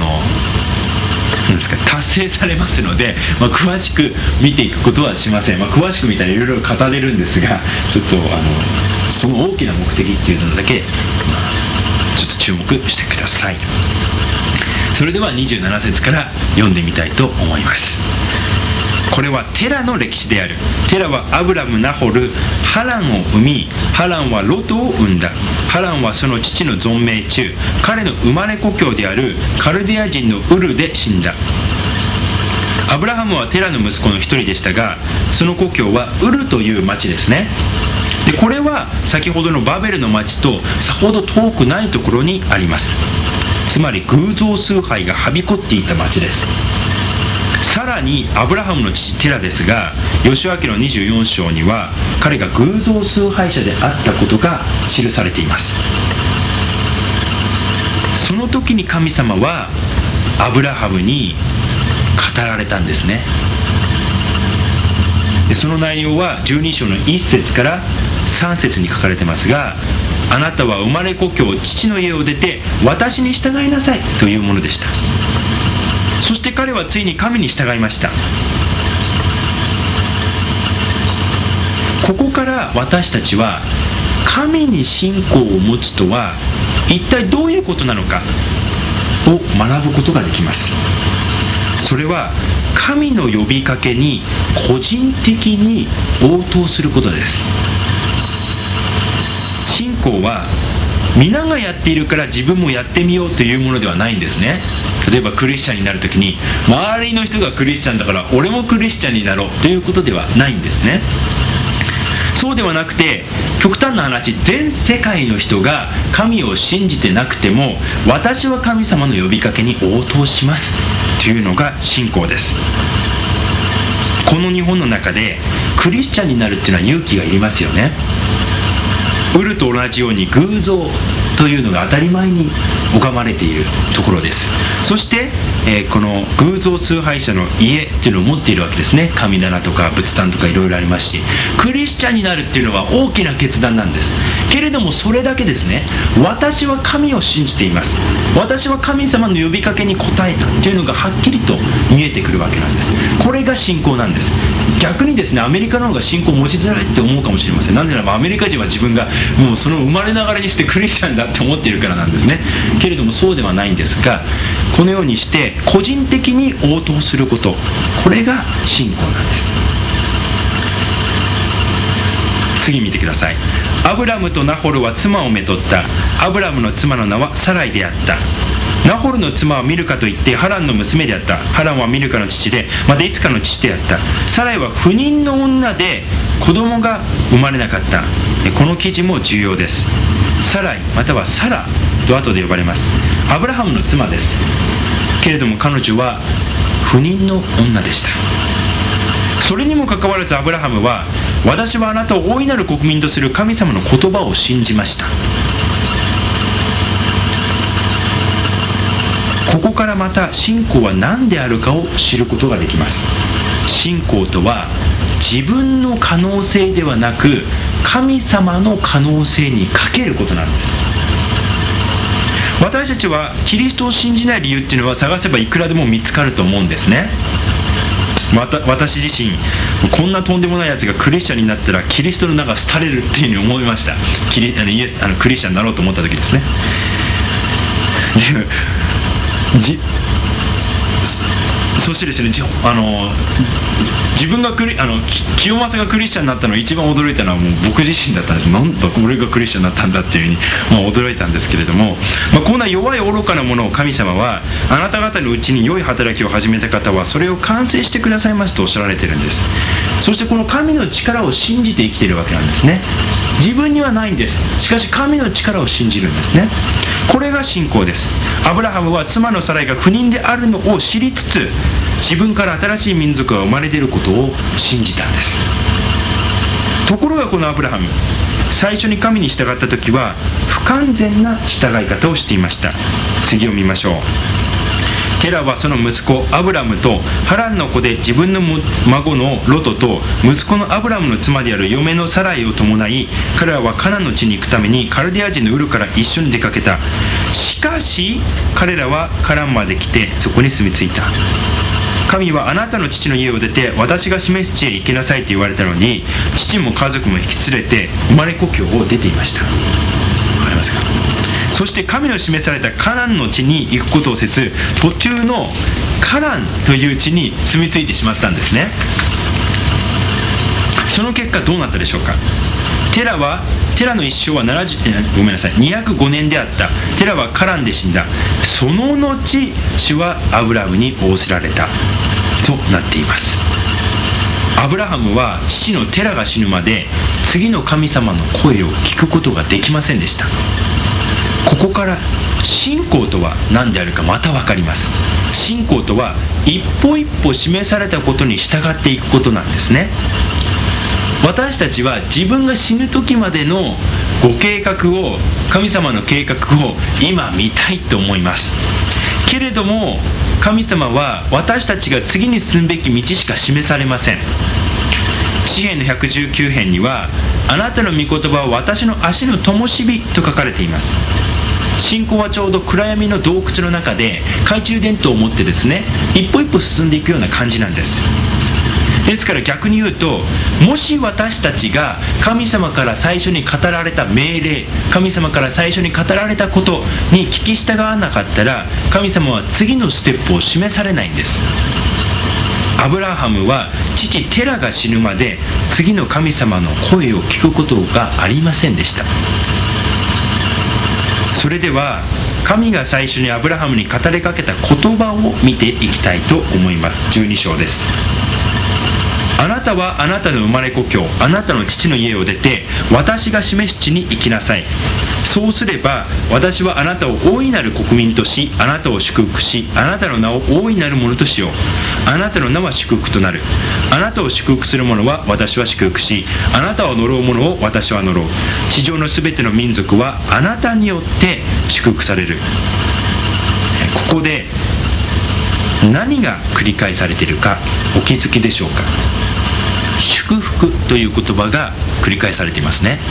達成されますので、詳しく見ていくことはしません。詳しく見たらいろいろ語れるんですが、ちょっとその大きな目的っていうのだけ、ちょっと注目してください。それでは27節から読んでみたいと思います。これはテラの歴史である。テラはアブラム、ナホル、ハランを生み、ハランはロトを生んだ。ハランはその父の存命中、彼の生まれ故郷であるカルデア人のウルで死んだ。アブラハムはテラの息子の一人でしたが、その故郷はウルという町ですね。でこれは先ほどのバベルの町とさほど遠くないところにあります。つまり偶像崇拝がはびこっていた町です。さらにアブラハムの父テラですが、ヨシュア記の24章には彼が偶像崇拝者であったことが記されています。その時に神様はアブラハムに語られたんですね。でその内容は12章の1節から3節に書かれてますが、あなたは生まれ故郷父の家を出て私に従いなさいというものでした。そして彼はついに神に従いました。ここから私たちは神に信仰を持つとは一体どういうことなのかを学ぶことができます。それは神の呼びかけに個人的に応答することです。信仰は皆がやっているから自分もやってみようというものではないんですね。例えばクリスチャンになるときに周りの人がクリスチャンだから俺もクリスチャンになろうということではないんですね。そうではなくて、極端な話、全世界の人が神を信じてなくても私は神様の呼びかけに応答しますというのが信仰です。この日本の中でクリスチャンになるっていうのは勇気がいりますよね。ウルと同じように偶像というのが当たり前に拝まれているところです。そして、この偶像崇拝者の家っていうのを持っているわけですね。神棚とか仏壇とかいろいろありますし、クリスチャンになるっていうのは大きな決断なんです。けれどもそれだけですね、私は神を信じています、私は神様の呼びかけに応えたっていうのがはっきりと見えてくるわけなんです。これが信仰なんです。逆にですね、アメリカの方が信仰を持ちづらいって思うかもしれません。なぜならばアメリカ人は自分がもうその生まれながらにしてクリスチャンだって思っているからなんですね。けれどもそうではないんですが、このようにして個人的に応答すること、これが信仰なんです。次見てください。アブラムとナホルは妻をめとった。アブラムの妻の名はサライであった。ナホルの妻はミルカといってハランの娘であった。ハランはミルカの父で、またイツカの父であった。サライは不妊の女で子供が生まれなかった。この記事も重要です。サライまたはサラと後で呼ばれます。アブラハムの妻です。けれども彼女は不妊の女でした。それにもかかわらずアブラハムは、私はあなたを大いなる国民とする神様の言葉を信じました。ここからまた信仰は何であるかを知ることができます。信仰とは自分の可能性ではなく神様の可能性にかけることなんです。私たちはキリストを信じない理由っていうのは探せばいくらでも見つかると思うんですね。私自身こんなとんでもないやつがクリスチャンになったらキリストの名が廃れるっていうふうに思いました。クリスチャンになろうと思った時ですね。そしてですね、自分が清正がクリスチャンになったのを一番驚いたのはもう僕自身だったんです。なんだ俺がクリスチャンになったんだっていうふうに、驚いたんですけれども、こんな弱い愚かなものを神様は、あなた方のうちに良い働きを始めた方はそれを完成してくださいますとおっしゃられているんです。そしてこの神の力を信じて生きているわけなんですね。自分にはないんです。しかし神の力を信じるんですね。これが信仰です。アブラハムは妻のサライが不妊であるのを知りつつ、自分から新しい民族が生まれていることを信じたんです。ところがこのアブラハム、最初に神に従った時は不完全な従い方をしていました。次を見ましょう。テラはその息子アブラムとハランの子で自分の孫のロトと息子のアブラムの妻である嫁のサライを伴い、彼らはカナンの地に行くためにカルデア人のウルから一緒に出かけた。しかし彼らはカナンまで来てそこに住み着いた。神はあなたの父の家を出て私が示す地へ行きなさいと言われたのに、父も家族も引き連れて生まれ故郷を出ていました。わかりますか？そして神の示されたカナンの地に行くことをせず、途中のカナンという地に住み着いてしまったんですね。その結果どうなったでしょうか。テラの一生は205年であった。テラはカナンで死んだ。その後主はアブラムに仰せられたとなっています。アブラハムは父のテラが死ぬまで次の神様の声を聞くことができませんでした。ここから信仰とは何であるかまた分かります。信仰とは一歩一歩示されたことに従っていくことなんですね。私たちは自分が死ぬ時までのご計画を、神様の計画を今見たいと思います。けれども神様は私たちが次に進むべき道しか示されません。詩編の119編には、あなたの御言葉は私の足の灯火と書かれています。信仰はちょうど暗闇の洞窟の中で懐中電灯を持ってですね、一歩一歩進んでいくような感じなんです。ですから逆に言うと、もし私たちが神様から最初に語られた命令、神様から最初に語られたことに聞き従わなかったら、神様は次のステップを示されないんです。アブラハムは父テラが死ぬまで次の神様の声を聞くことがありませんでした。それでは神が最初にアブラハムに語りかけた言葉を見ていきたいと思います。12章です。 あなたはあなたの生まれ故郷、あなたの父の家を出て、私が示す地に行きなさい。そうすれば私はあなたを大いなる国民とし、あなたを祝福し、あなたの名を大いなるものとしよう。あなたの名は祝福となる。あなたを祝福する者は私は祝福し、あなたを呪う者を私は呪う。地上のすべての民族はあなたによって祝福される。ここで何が繰り返されているかお気づきでしょうか。祝福という言葉が繰り返されていますね。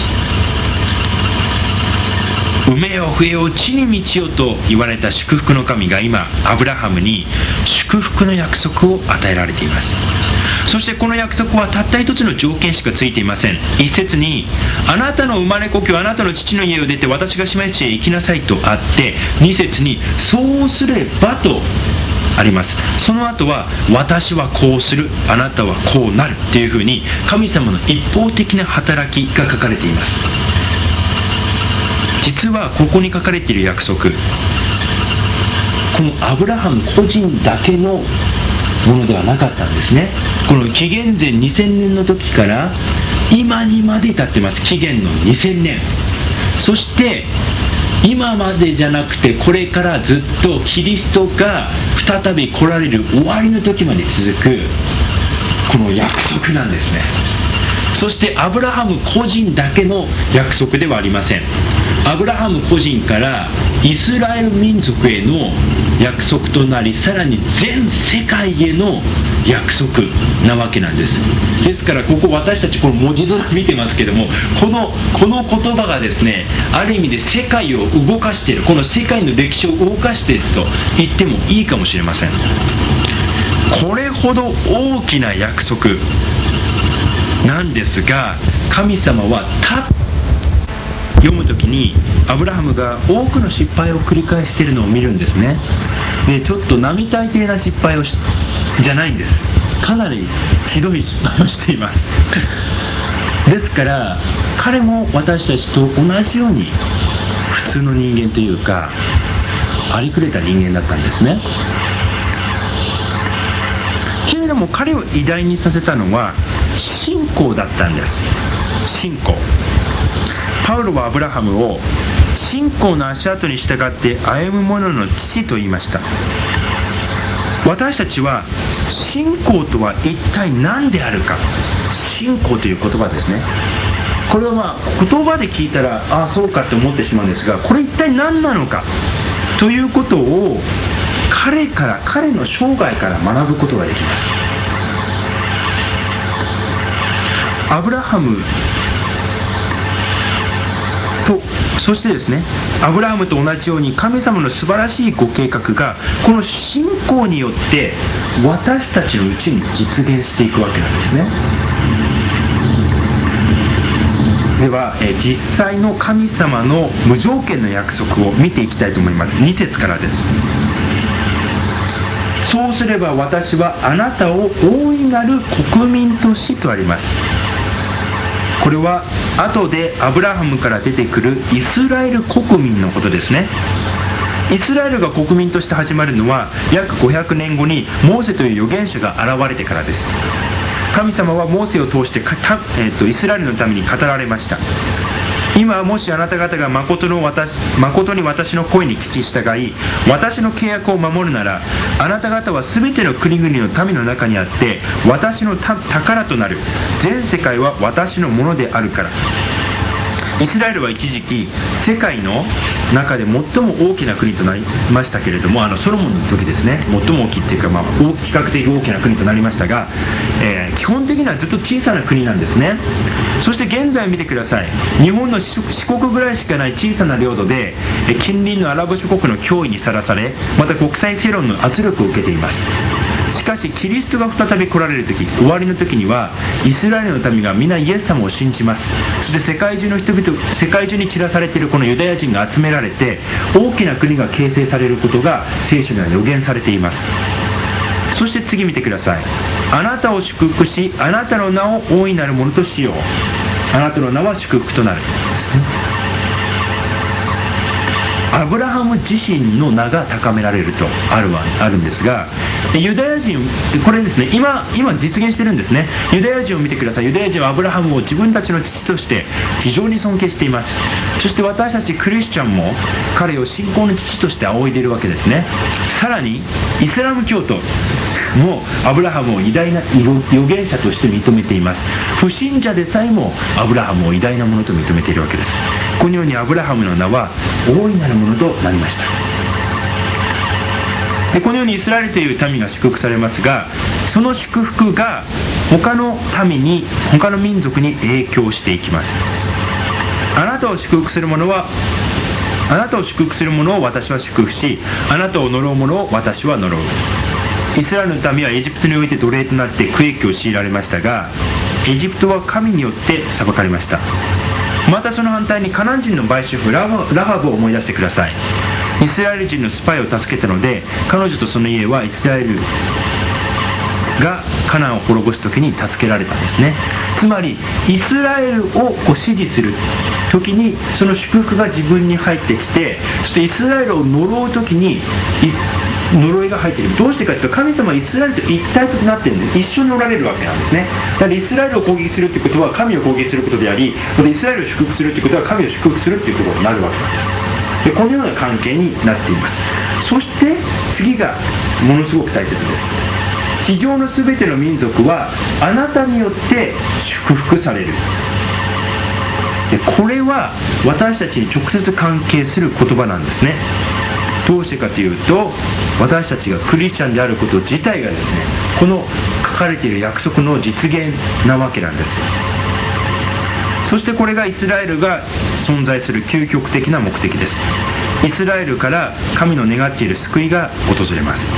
産めよ増えよ地に満ちよと言われた祝福の神が今アブラハムに祝福の約束を与えられています。そしてこの約束はたった一つの条件しかついていません。一節にあなたの生まれ故郷、あなたの父の家を出て私が示す地へ行きなさいとあって、二節にそうすればとあります。その後は私はこうする、あなたはこうなるというふうに神様の一方的な働きが書かれています。実はここに書かれている約束、このアブラハム個人だけのものではなかったんですね。この紀元前2000年の時から今にまで至ってます。紀元の2000年、そして今までじゃなくてこれからずっとキリストが再び来られる終わりの時まで続くこの約束なんですね。そしてアブラハム個人だけの約束ではありません。アブラハム個人からイスラエル民族への約束となり、さらに全世界への約束なわけなんです。ですからここ私たちこの文字面見てますけども、この言葉がですね、ある意味で世界を動かしている、この世界の歴史を動かしていると言ってもいいかもしれません。これほど大きな約束なんですが、神様は読むときにアブラハムが多くの失敗を繰り返しているのを見るんですね。でちょっと並大抵な失敗をじゃないんです。かなりひどい失敗をしていますですから彼も私たちと同じように普通の人間というかありふれた人間だったんですね。けれども彼を偉大にさせたのは信仰だったんです。信仰。パウロはアブラハムを信仰の足跡に従って歩む者の父と言いました。私たちは信仰とは一体何であるか。信仰という言葉ですね。これは言葉で聞いたらああそうかって思ってしまうんですが、これ一体何なのかということを彼の生涯から学ぶことができます。アブラハムとそしてですね、アブラハムと同じように神様の素晴らしいご計画がこの信仰によって私たちのうちに実現していくわけなんですね。では、実際の神様の無条件の約束を見ていきたいと思います。2節からです。そうすれば私はあなたを大いなる国民としとあります。これは後でアブラハムから出てくるイスラエル国民のことですね。イスラエルが国民として始まるのは約500年後にモーセという預言者が現れてからです。神様はモーセを通してイスラエルのために語られました。今もしあなた方が誠に私の声に聞き従い私の契約を守るなら、あなた方は全ての国々の民の中にあって私の宝となる。全世界は私のものであるから。イスラエルは一時期世界の中で最も大きな国となりましたけれども、ソロモンの時ですね、最も大きいっていうか、比較的大きな国となりましたが、基本的にはずっと小さな国なんですね。そして現在見てください。日本の四国ぐらいしかない小さな領土で近隣のアラブ諸国の脅威にさらされ、また国際世論の圧力を受けています。しかしキリストが再び来られる時、終わりの時にはイスラエルの民が皆イエス様を信じます。そして世界中に散らされているこのユダヤ人が集められて大きな国が形成されることが聖書には予言されています。そして次見てください。あなたを祝福しあなたの名を大いなるものとしよう。あなたの名は祝福となるですね。 アブラハム自身の名が高められるとあるんですが、ユダヤ人、これですね、今実現してるんですね。ユダヤ人を見てください。ユダヤ人はアブラハムを自分たちの父として非常に尊敬しています。そして私たちクリスチャンも彼を信仰の父として仰いでいるわけですね。さらにイスラム教徒もアブラハムを偉大な預言者として認めています。不信者でさえもアブラハムを偉大なものと認めているわけです。このようにアブラハムの名は大いなるものとなりました。でこのようにイスラエルという民が祝福されますが、その祝福が他の民に、他の民族に影響していきます。あなたを祝福するものを私は祝福し、あなたを呪うものを私は呪う。イスラエルの民はエジプトにおいて奴隷となって苦役を強いられましたが、エジプトは神によって裁かれました。またその反対にカナン人の売春婦ラハブを思い出してください。イスラエル人のスパイを助けたので、彼女とその家はイスラエルがカナンを滅ぼす時に助けられたんですね。つまりイスラエルを支持する時にその祝福が自分に入ってきて、そしてイスラエルを呪う時に呪いが入っている。どうしてかというと、神様はイスラエルと一体となっているんで、一緒におられるわけなんですね。だからイスラエルを攻撃するということは神を攻撃することであり、またイスラエルを祝福するということは神を祝福するということになるわけなんです。でこのような関係になっています。そして次がものすごく大切です。地上のすべての民族はあなたによって祝福される。でこれは私たちに直接関係する言葉なんですね。どうしてかというと、私たちがクリスチャンであること自体がですね、この書かれている約束の実現なわけなんです。そしてこれがイスラエルが存在する究極的な目的です。イスラエルから神の願っている救いが訪れます。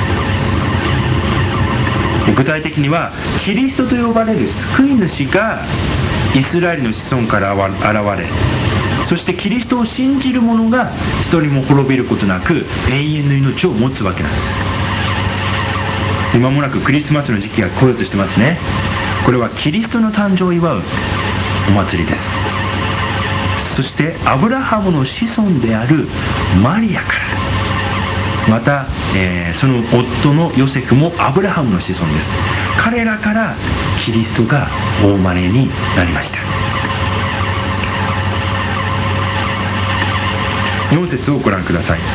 具体的にはキリストと呼ばれる救い主がイスラエルの子孫から現れ、そしてキリストを信じる者が一人も滅びることなく永遠の命を持つわけなんです。間もなくクリスマスの時期が来ようとしてますね。これはキリストの誕生を祝うお祭りです。そしてアブラハムの子孫であるマリアから、また、その夫のヨセフもアブラハムの子孫です。彼らからキリストがお生まれになりました。4節をご覧ください。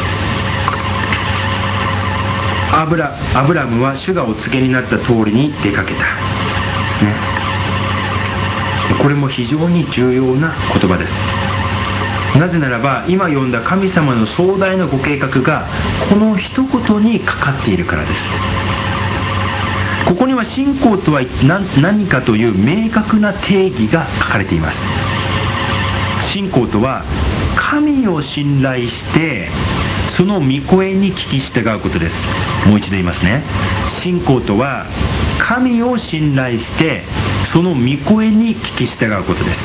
アブラムは主がお告げになった通りに出かけた、ね、これも非常に重要な言葉です。なぜならば今読んだ神様の壮大なご計画がこの一言にかかっているからです。ここには信仰とは何かという明確な定義が書かれています。信仰とは神を信頼してその御声に聞き従うことです。もう一度言いますね。信仰とは神を信頼してその御声に聞き従うことです。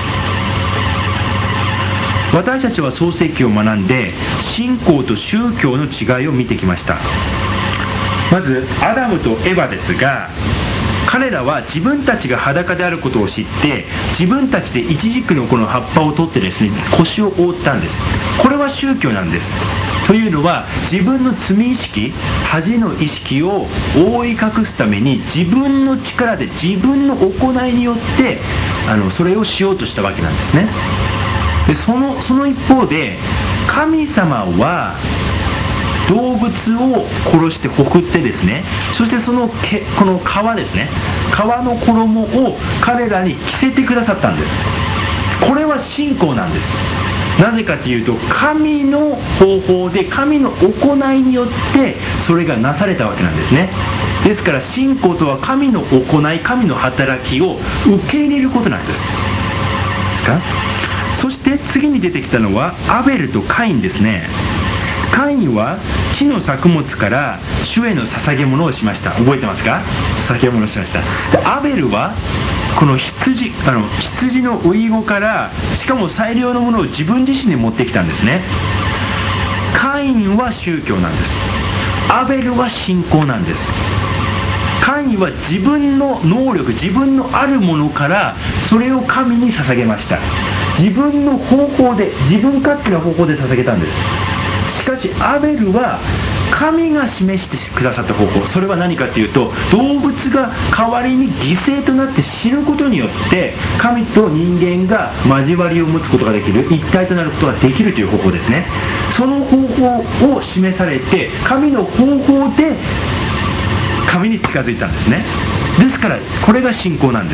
私たちは創世記を学んで信仰と宗教の違いを見てきました。まずアダムとエバですが、彼らは自分たちが裸であることを知って自分たちでイチジクのこの葉っぱを取ってですね、腰を覆ったんです。これは宗教なんです。というのは自分の罪意識、恥の意識を覆い隠すために自分の力で自分の行いによってそれをしようとしたわけなんですね。でその一方で神様は動物を殺してほふってですね、そしてこの皮ですね、皮の衣を彼らに着せてくださったんです。これは信仰なんです。なぜかというと神の方法で神の行いによってそれがなされたわけなんですね。ですから信仰とは神の行い、神の働きを受け入れることなんです。ですか？そして次に出てきたのはアベルとカインですね。カインは木の作物から主への捧げ物をしました。覚えてますか？捧げ物をしました。でアベルはこの羊のウイゴから、しかも最良のものを自分自身で持ってきたんですね。カインは宗教なんです。アベルは信仰なんです。カインは自分の能力、自分のあるものからそれを神に捧げました。自分の方法で、自分勝手な方法で捧げたんです。しかしアベルは神が示してくださった方法、それは何かというと、動物が代わりに犠牲となって死ぬことによって神と人間が交わりを持つことができる、一体となることができるという方法ですね。その方法を示されて、神の方法で神に近づいたんですね。ですからこれが信仰なんです。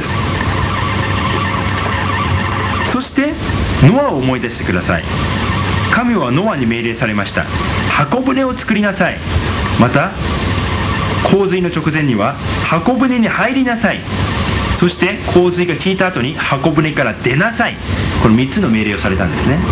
そしてノアを思い出してください。神はノアに命令されました。箱舟を作りなさい。また洪水の直前には箱舟に入りなさい。そして洪水が引いた後に箱舟から出なさい。この3つの命令をされたんですね。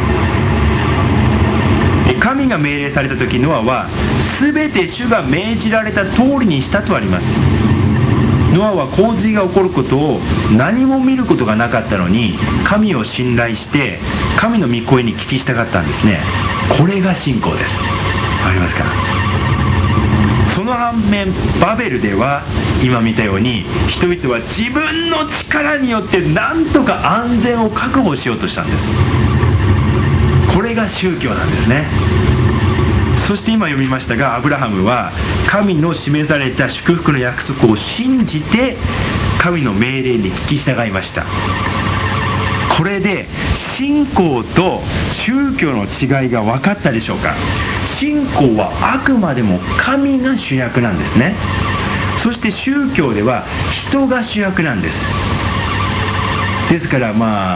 神が命令された時、ノアは全て主が命じられた通りにしたとあります。ノアは洪水が起こることを何も見ることがなかったのに、神を信頼して神の御声に聞き従ったんですね。これが信仰です。わかりますか？その反面、バベルでは今見たように人々は自分の力によって何とか安全を確保しようとしたんです。これが宗教なんですね。そして今読みましたが、アブラハムは神の示された祝福の約束を信じて神の命令に聞き従いました。これで信仰と宗教の違いが分かったでしょうか？信仰はあくまでも神が主役なんですね。そして宗教では人が主役なんです。ですから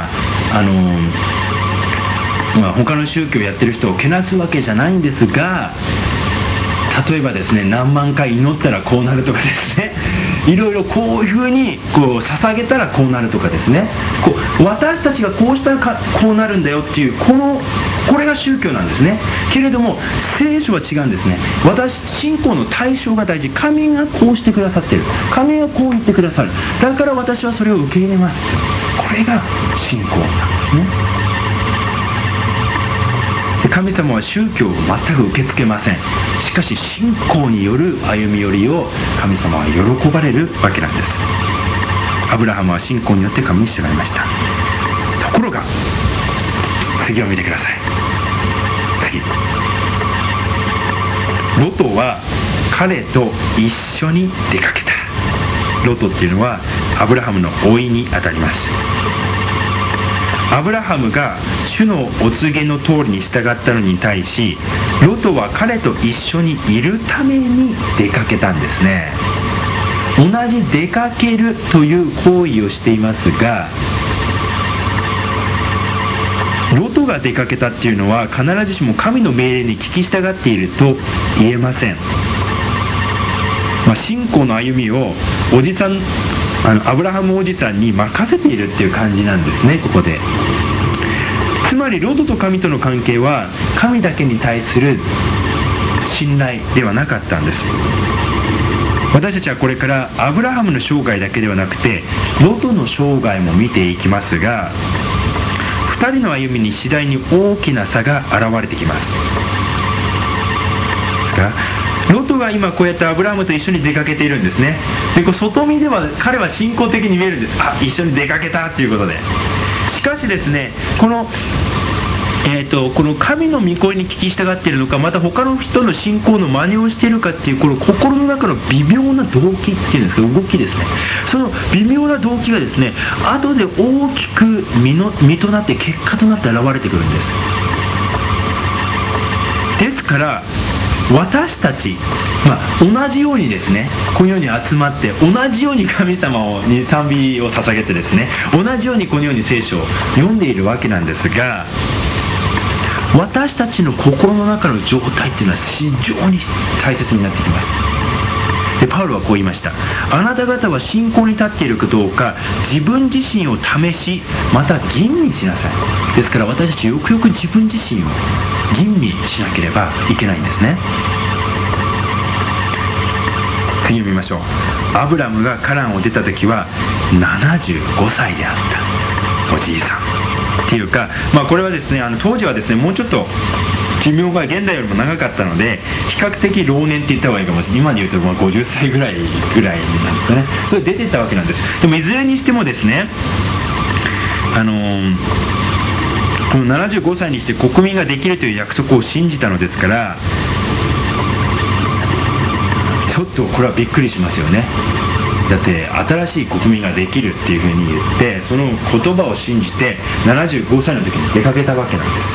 他の宗教をやってる人をけなすわけじゃないんですが、例えばですね、何万回祈ったらこうなるとかですね、いろいろこういうふうに捧げたらこうなるとかですね、私たちがこうしたらこうなるんだよっていうこれが宗教なんですね。けれども聖書は違うんですね。信仰の対象が大事。神がこうしてくださっている、神がこう言ってくださる、だから私はそれを受け入れます。これが信仰なんですね。神様は宗教を全く受け付けません。しかし信仰による歩み寄りを神様は喜ばれるわけなんです。アブラハムは信仰によって神に従いました。ところが次を見てください。次、ロトは彼と一緒に出かけた。ロトっていうのはアブラハムの甥にあたります。アブラハムが主のお告げの通りに従ったのに対し、ロトは彼と一緒にいるために出かけたんですね。同じ出かけるという行為をしていますが、ロトが出かけたっていうのは必ずしも神の命令に聞き従っていると言えません。信仰の歩みをアブラハムおじさんに任せているっていう感じなんですね、ここで。つまりロトと神との関係は神だけに対する信頼ではなかったんです。私たちはこれからアブラハムの生涯だけではなくてロトの生涯も見ていきますが、2人の歩みに次第に大きな差が現れてきます。ですからロトが今こうやってアブラハムと一緒に出かけているんですね。で外見では彼は信仰的に見えるんです。一緒に出かけたということで。しかしですね、この神の御声に聞き従っているのか、また他の人の信仰の真似をしているかっていう、この心の中の微妙な動機っていうんですか、動きですね。その微妙な動機がですね、後で大きく実となって結果となって現れてくるんです。ですから私たち、同じようにですね、このように集まって同じように神様に賛美を捧げてですね、同じようにこのように聖書を読んでいるわけなんですが、私たちの心の中の状態っていうのは非常に大切になってきます。でパウロはこう言いました。あなた方は信仰に立っているかどうか自分自身を試し、また吟味しなさい。ですから私たちよくよく自分自身を吟味しなければいけないんですね。次を見ましょう。アブラムがカランを出た時は75歳であった。おじいさんっていうか、これはですね、当時はですね、もうちょっと寿命が現代よりも長かったので比較的老年って言った方がいいかもしれない。今で言うと50歳ぐらいなんですかね。それ出てったわけなんです。でもいずれにしてもですね、 この75歳にして国民ができるという約束を信じたのですから、ちょっとこれはびっくりしますよね。だって新しい国民ができるっていうふうに言って、その言葉を信じて75歳の時に出かけたわけなんです。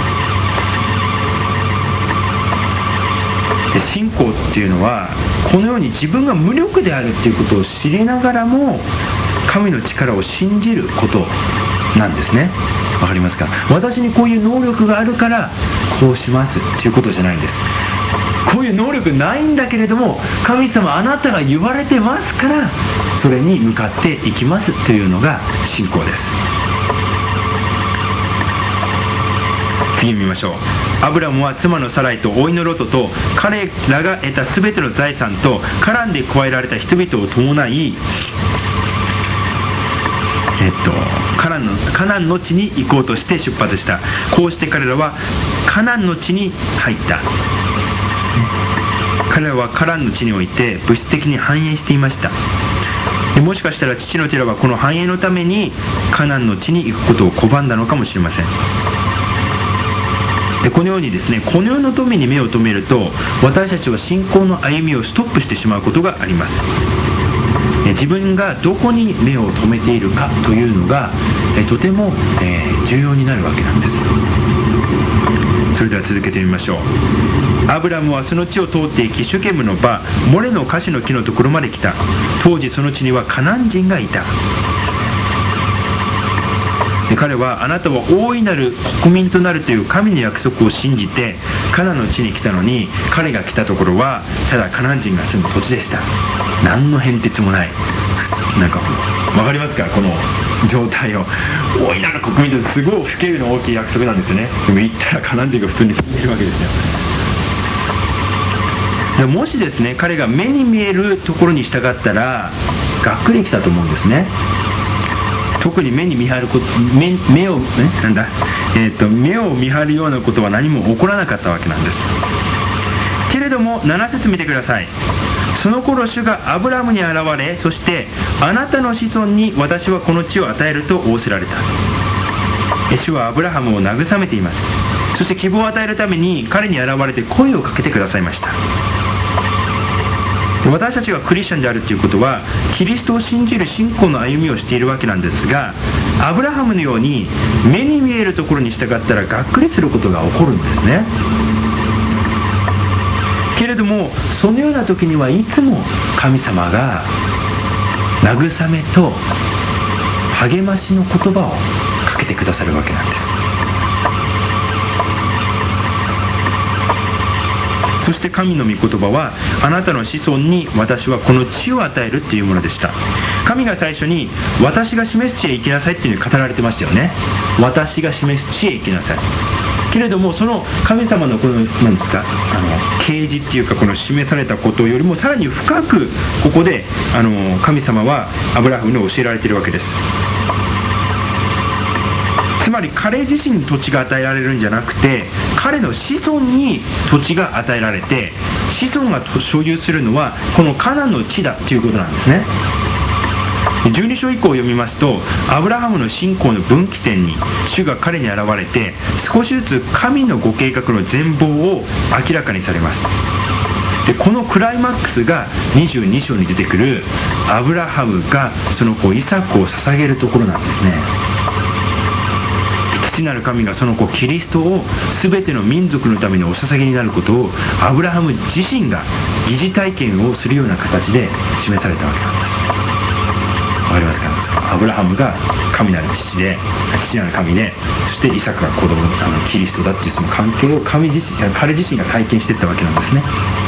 で、信仰っていうのはこのように自分が無力であるっていうことを知りながらも神の力を信じることなんですね。わかりますか？私にこういう能力があるからこうしますっていうことじゃないんです。こういう能力ないんだけれども、神様あなたが言われてますからそれに向かっていきますというのが信仰です。次見ましょう。アブラムは妻のサライと甥のロトと彼らが得た全ての財産とカナンで加えられた人々を伴い、カナンの地に行こうとして出発した。こうして彼らはカナンの地に入った。彼らはカナンの地において物質的に繁栄していました。でもしかしたら父の寺はこの繁栄のためにカナンの地に行くことを拒んだのかもしれません。でこのようにですね、この世の富に目を留めると私たちは信仰の歩みをストップしてしまうことがあります。自分がどこに目を留めているかというのがとても重要になるわけなんです。それでは続けてみましょう。アブラムはその地を通っていき、シュケムの場モレのカシの木のところまで来た。当時その地にはカナン人がいた。で彼はあなたは大いなる国民となるという神の約束を信じてカナンの地に来たのに、彼が来たところはただカナン人が住む土地でした。何の変哲もない。なんか分かりますか、この状態を。大いなる国民とすごいスケールの大きい約束なんですよね。でも行ったらカナン人が普通に住んでいるわけですよ。でもしですね、彼が目に見えるところに従ったらがっくりきたと思うんですね。特に目を見張るようなことは何も起こらなかったわけなんです。けれども7節見てください。その頃主がアブラムに現れ、そしてあなたの子孫に私はこの地を与えると仰せられた。主はアブラハムを慰めています。そして希望を与えるために彼に現れて声をかけてくださいました。私たちがクリスチャンであるということはキリストを信じる信仰の歩みをしているわけなんですが、アブラハムのように目に見えるところに従ったらがっくりすることが起こるんですね。けれどもそのような時にはいつも神様が慰めと励ましの言葉をかけてくださるわけなんです。そして神の御言葉はあなたの子孫に私はこの地を与えるっていうものでした。神が最初に私が示す地へ行きなさいっていうふうに語られてましたよね。私が示す地へ行きなさい。けれどもその神様のこの何ですか、啓示っていうかこの示されたことよりもさらに深くここで神様はアブラハムに教えられているわけです。つまり彼自身に土地が与えられるんじゃなくて彼の子孫に土地が与えられて、子孫が所有するのはこのカナンの地だということなんですね。12章以降を読みますとアブラハムの信仰の分岐点に主が彼に現れて少しずつ神のご計画の全貌を明らかにされます。でこのクライマックスが22章に出てくるアブラハムがその子イサクを捧げるところなんですね。父なる神がその子キリストを全ての民族のためにお捧げになることをアブラハム自身が疑似体験をするような形で示されたわけなんです。わかりますか？アブラハムが神なる父で、父なる神で、そしてイサクが子供キリストだっていうその関係を彼自身が体験していったわけなんですね。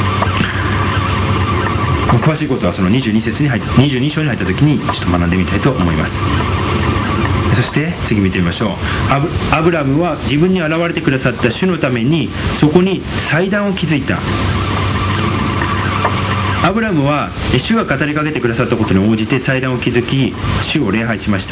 詳しいことはその22章に入った時にちょっと学んでみたいと思います。そして次見てみましょう。アブラムは自分に現れてくださった主のためにそこに祭壇を築いた。アブラムは主が語りかけてくださったことに応じて祭壇を築き主を礼拝しました。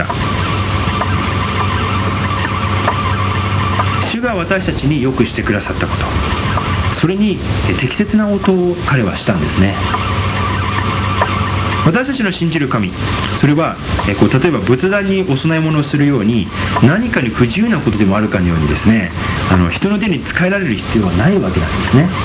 主が私たちによくしてくださったこと、それに適切な応答を彼はしたんですね。 私たちの信じる神、それは例えば仏壇にお供え物をするように何かに不自由なことでもあるかのようにですね、人の手に使えられる必要はないわけなんですね。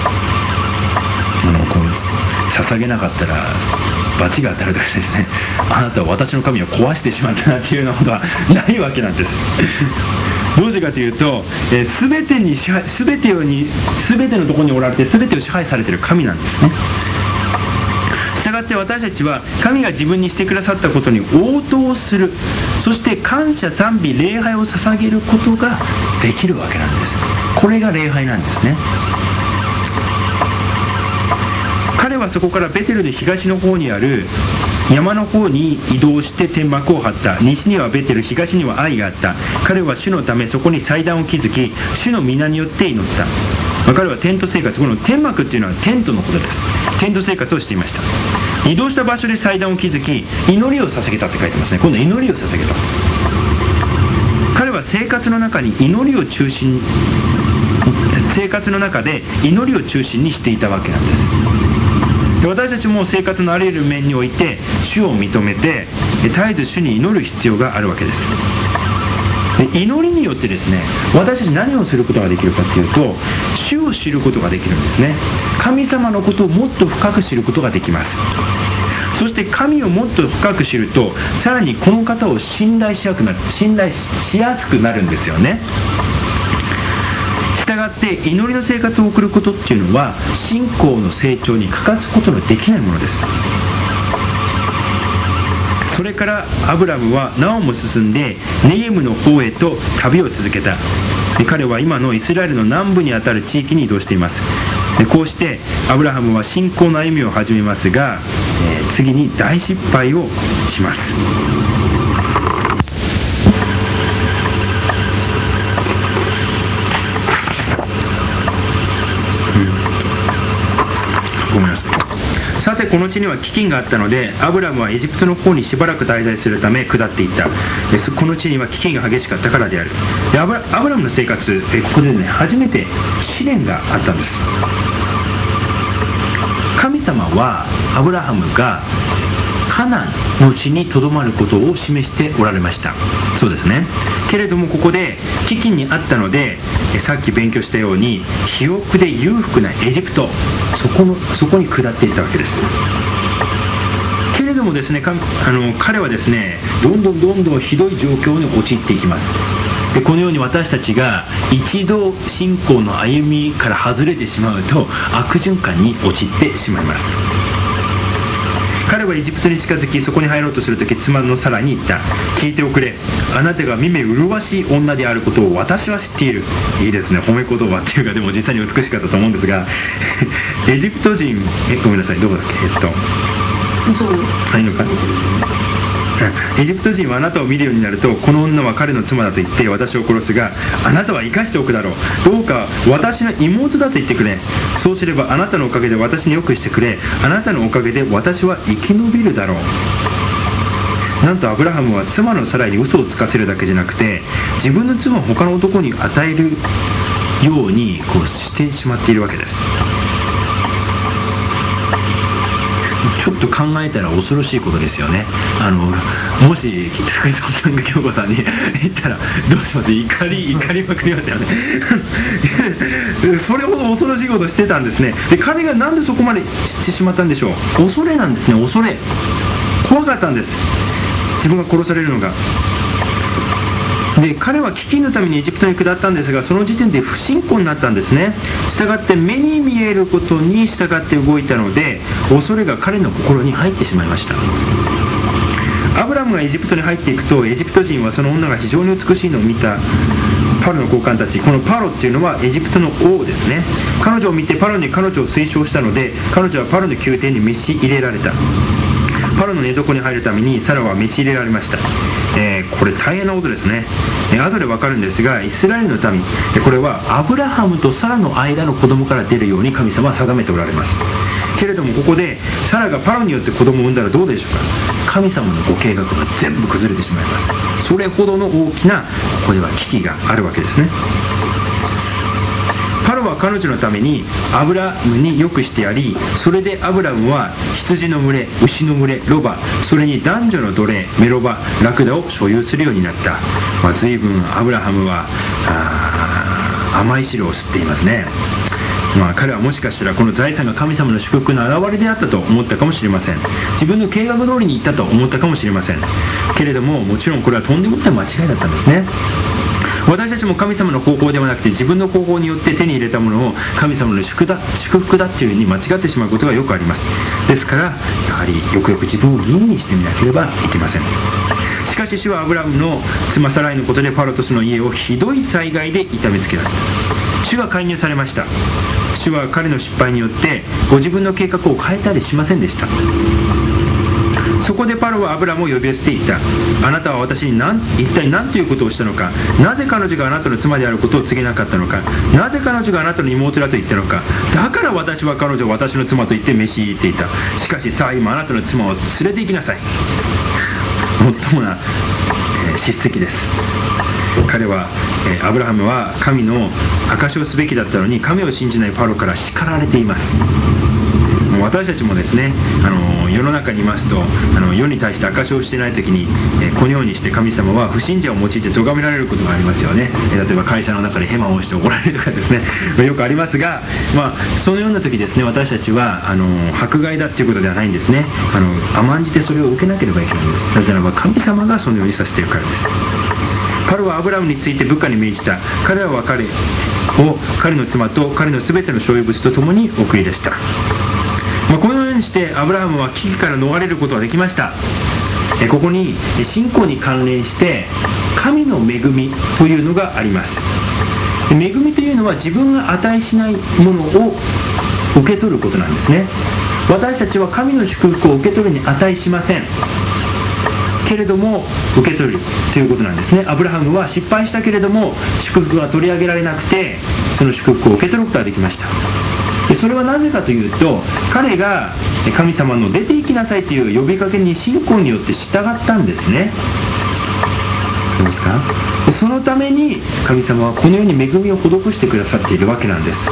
捧げなかったら罰が当たるとかですね、あなたは私の神を壊してしまったなっていうようなことはないわけなんです。どうしてかというと、全てのところにおられて全てを支配されている神なんですね。したがって私たちは神が自分にしてくださったことに応答する、そして感謝賛美礼拝を捧げることができるわけなんです。これが礼拝なんですね。彼はそこからベテルで東の方にある山の方に移動して天幕を張った。西にはベテル、東にはアイがあった。彼は主のためそこに祭壇を築き、主の皆によって祈った。彼はテント生活、この天幕っていうのはテントのことです。テント生活をしていました。移動した場所で祭壇を築き、祈りを捧げたって書いてますね。今度は祈りを捧げた。彼は生活の中で祈りを中心にしていたわけなんです。で、私たちも生活のあらゆる面において主を認めて絶えず主に祈る必要があるわけです。で、祈りによってですね、私たち何をすることができるかというと、主を知ることができるんですね。神様のことをもっと深く知ることができます。そして神をもっと深く知ると、さらにこの方を信頼しやすくなるんですよね。したがって祈りの生活を送ることっていうのは信仰の成長に欠かすことのできないものです。それからアブラムはなおも進んでネゲムの方へと旅を続けた。彼は今のイスラエルの南部にあたる地域に移動しています。こうしてアブラハムは信仰の歩みを始めますが、次に大失敗をします。ごめんなさい。さてこの地には飢饉があったので、アブラムはエジプトの方にしばらく滞在するため下っていった。この地には飢饉が激しかったからである。で、アブラムの生活、ここでね、初めて試練があったんです。神様はアブラハムがカナンの地にとどまることを示しておられました。そうですね。けれどもここで飢饉にあったので、さっき勉強したように肥沃で裕福なエジプト、そこに下っていったわけです。けれどもですね、彼はですね、どんどんひどい状況に陥っていきます。で、このように私たちが一度信仰の歩みから外れてしまうと悪循環に陥ってしまいます。彼はエジプトに近づき、そこに入ろうとするとき妻のサラに言った。聞いておくれ、あなたが見目麗しい女であることを私は知っている。いいですね、褒め言葉っていうか、でも実際に美しかったと思うんですがエジプト人、ごめんなさい、どこだっけ、いいのか、エジプト人はあなたを見るようになると、この女は彼の妻だと言って私を殺すが、あなたは生かしておくだろう。どうか私の妹だと言ってくれ。そうすればあなたのおかげで私によくしてくれ。あなたのおかげで私は生き延びるだろう。なんとアブラハムは妻のサライに嘘をつかせるだけじゃなくて、自分の妻を他の男に与えるようにしてしまっているわけです。ちょっと考えたら恐ろしいことですよね。もし高井さんが京子さんに言ったらどうします？怒りまくりますよねそれほど恐ろしいことをしてたんですね。で、彼がなんでそこまでしてしまったんでしょう。恐れなんですね。怖かったんです。自分が殺されるのが。で、彼は飢饉のためにエジプトに下ったんですが、その時点で不信仰になったんですね。したがって目に見えることに従って動いたので、恐れが彼の心に入ってしまいました。アブラムがエジプトに入っていくと、エジプト人はその女が非常に美しいのを見たパロの高官たち、このパロっていうのはエジプトの王ですね。彼女を見てパロに彼女を推奨したので、彼女はパロの宮廷に召し入れられた。パロの寝床に入るためにサラは召し入れられました。これ大変なことですね。後で分かるんですが、イスラエルの民、これはアブラハムとサラの間の子供から出るように神様は定めておられます。けれどもここでサラがパロによって子供を産んだらどうでしょうか。神様のご計画が全部崩れてしまいます。それほどの大きなここでは危機があるわけですね。パロはは彼女のためにアブラムによくしてやり、それでアブラムは羊の群れ、牛の群れ、ロバ、それに男女の奴隷、メロバ、ラクダを所有するようになった。随分アブラハムは甘い汁を吸っていますね。彼はもしかしたらこの財産が神様の祝福の表れであったと思ったかもしれません。自分の計画通りに行ったと思ったかもしれませんけれども、もちろんこれはとんでもない間違いだったんですね。私たちも神様の方法ではなくて自分の方法によって手に入れたものを神様の祝福だっていうふうに間違ってしまうことがよくあります。ですからやはりよくよく自分を吟味してみなければいけません。しかし主はアブラムの妻サライのことでパロとその家をひどい災害で痛めつけられた。主は介入されました。主は彼の失敗によってご自分の計画を変えたりしませんでした。そこでパロはアブラムを呼び寄せていった。あなたは私に一体何ということをしたのか。なぜ彼女があなたの妻であることを告げなかったのか。なぜ彼女があなたの妹だと言ったのか。だから私は彼女を私の妻と言って召し入れていた。しかしさあ今あなたの妻を連れて行きなさい。もっともな叱責です。彼はアブラハムは神の証しをすべきだったのに神を信じないパロから叱られています。私たちもですね、世の中にいますと世に対して証しをしていないときに、このようにして神様は不信者を用いて咎められることがありますよね。例えば会社の中でヘマをして怒られるとかですねよくありますが、そのような時ですね、私たちは迫害だっていうことではないんですね。甘んじてそれを受けなければいけないんです。なぜならば神様がそのようにさせているからです。パロはアブラムについて部下に命じた。彼らは彼を彼の妻と彼のすべての所有物と共に送り出した。このようにしてアブラハムは危機から逃れることができました。ここに信仰に関連して神の恵みというのがあります。恵みというのは自分が値しないものを受け取ることなんですね。私たちは神の祝福を受け取るに値しませんけれども受け取るということなんですね。アブラハムは失敗したけれども祝福が取り上げられなくてその祝福を受け取ることができました。それはなぜかというと、彼が神様の出て行きなさいという呼びかけに信仰によって従ったんですね。どうですか？そのために神様はこのように恵みを施してくださっているわけなんです。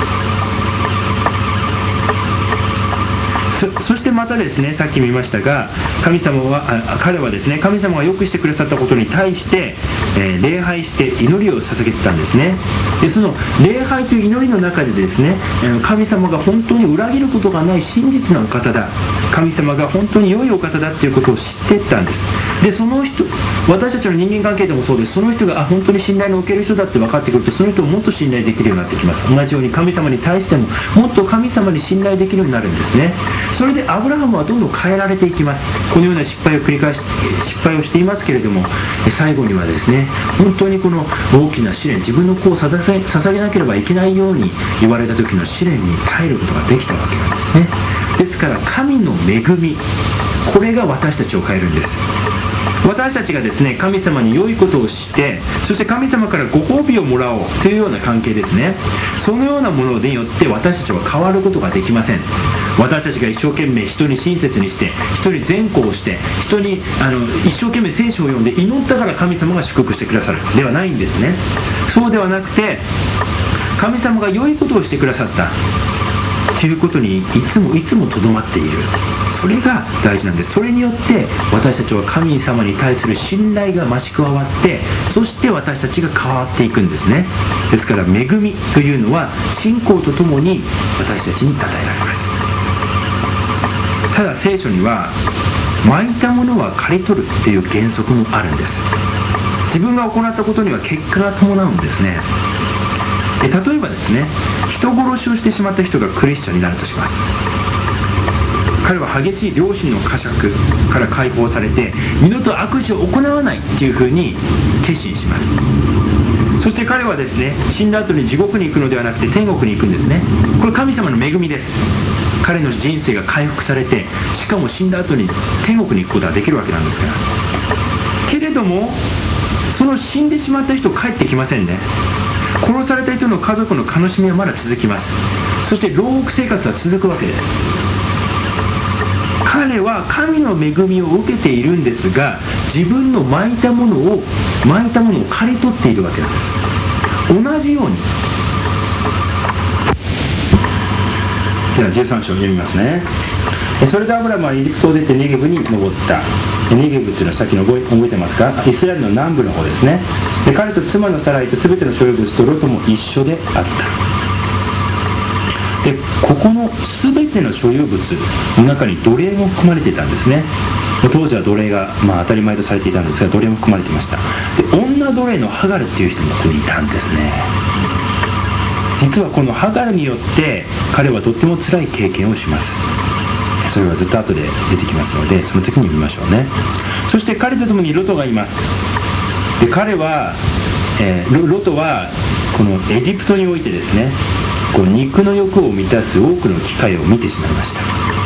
そしてまたですね、さっき見ましたが彼はですね、神様がよくしてくださったことに対して、礼拝して祈りを捧げてたんですね。でその礼拝という祈りの中でですね、神様が本当に裏切ることがない真実なお方だ、神様が本当に良いお方だということを知っていったんです。でその人、私たちの人間関係でもそうです。その人が本当に信頼のおける人だって分かってくると、その人をもっと信頼できるようになってきます。同じように神様に対してももっと神様に信頼できるようになるんですね。それでアブラハムはどんどん変えられていきます。このような失敗をしていますけれども、最後にはですね、本当にこの大きな試練、自分の子を捧げなければいけないように言われた時の試練に耐えることができたわけなんですね。ですから神の恵み、これが私たちを変えるんです。私たちがですね、神様に良いことをして、そして神様からご褒美をもらおうというような関係ですね。そのようなものによって私たちは変わることができません。私たちが一生懸命人に親切にして、人に善行をして、人に一生懸命聖書を読んで祈ったから神様が祝福してくださるではないんですね。そうではなくて、神様が良いことをしてくださったということにいつもとどまっている。それが大事なんです。それによって私たちは神様に対する信頼が増し加わって、そして私たちが変わっていくんですね。ですから恵みというのは信仰とともに私たちに与えられます。ただ聖書にはまいたものは刈り取るという原則もあるんです。自分が行ったことには結果が伴うんですね。例えばですね、人殺しをしてしまった人がクリスチャンになるとします。彼は激しい良心の呵責から解放されて、二度と悪事を行わないというふうに決心します。そして彼はですね、死んだ後に地獄に行くのではなくて天国に行くんですね。これ神様の恵みです。彼の人生が回復されて、しかも死んだ後に天国に行くことができるわけなんですから。けれどもその死んでしまった人帰ってきませんね。殺された人の家族の悲しみはまだ続きます。そして牢獄生活は続くわけです。彼は神の恵みを受けているんですが、自分のまいたものを刈り取っているわけなんです。同じようにじゃあ13章読みますね。それでアブラムはエジプトを出てネゲブに登った。ネゲブっていうのはさっきの覚えてますか？イスラエルの南部の方ですね。で彼と妻のサライと全ての所有物とロトも一緒であった。でここの全ての所有物の中に奴隷も含まれていたんですね。当時は奴隷が、当たり前とされていたんですが、奴隷も含まれていました。で女奴隷のハガルっていう人もここにいたんですね。実はこのハガルによって彼はとっても辛い経験をします。それはずっと後で出てきますので、その時に見ましょうね。そして彼と共にロトがいます。で彼は、ロトはこのエジプトにおいてですね、この肉の欲を満たす多くの機会を見てしまいました。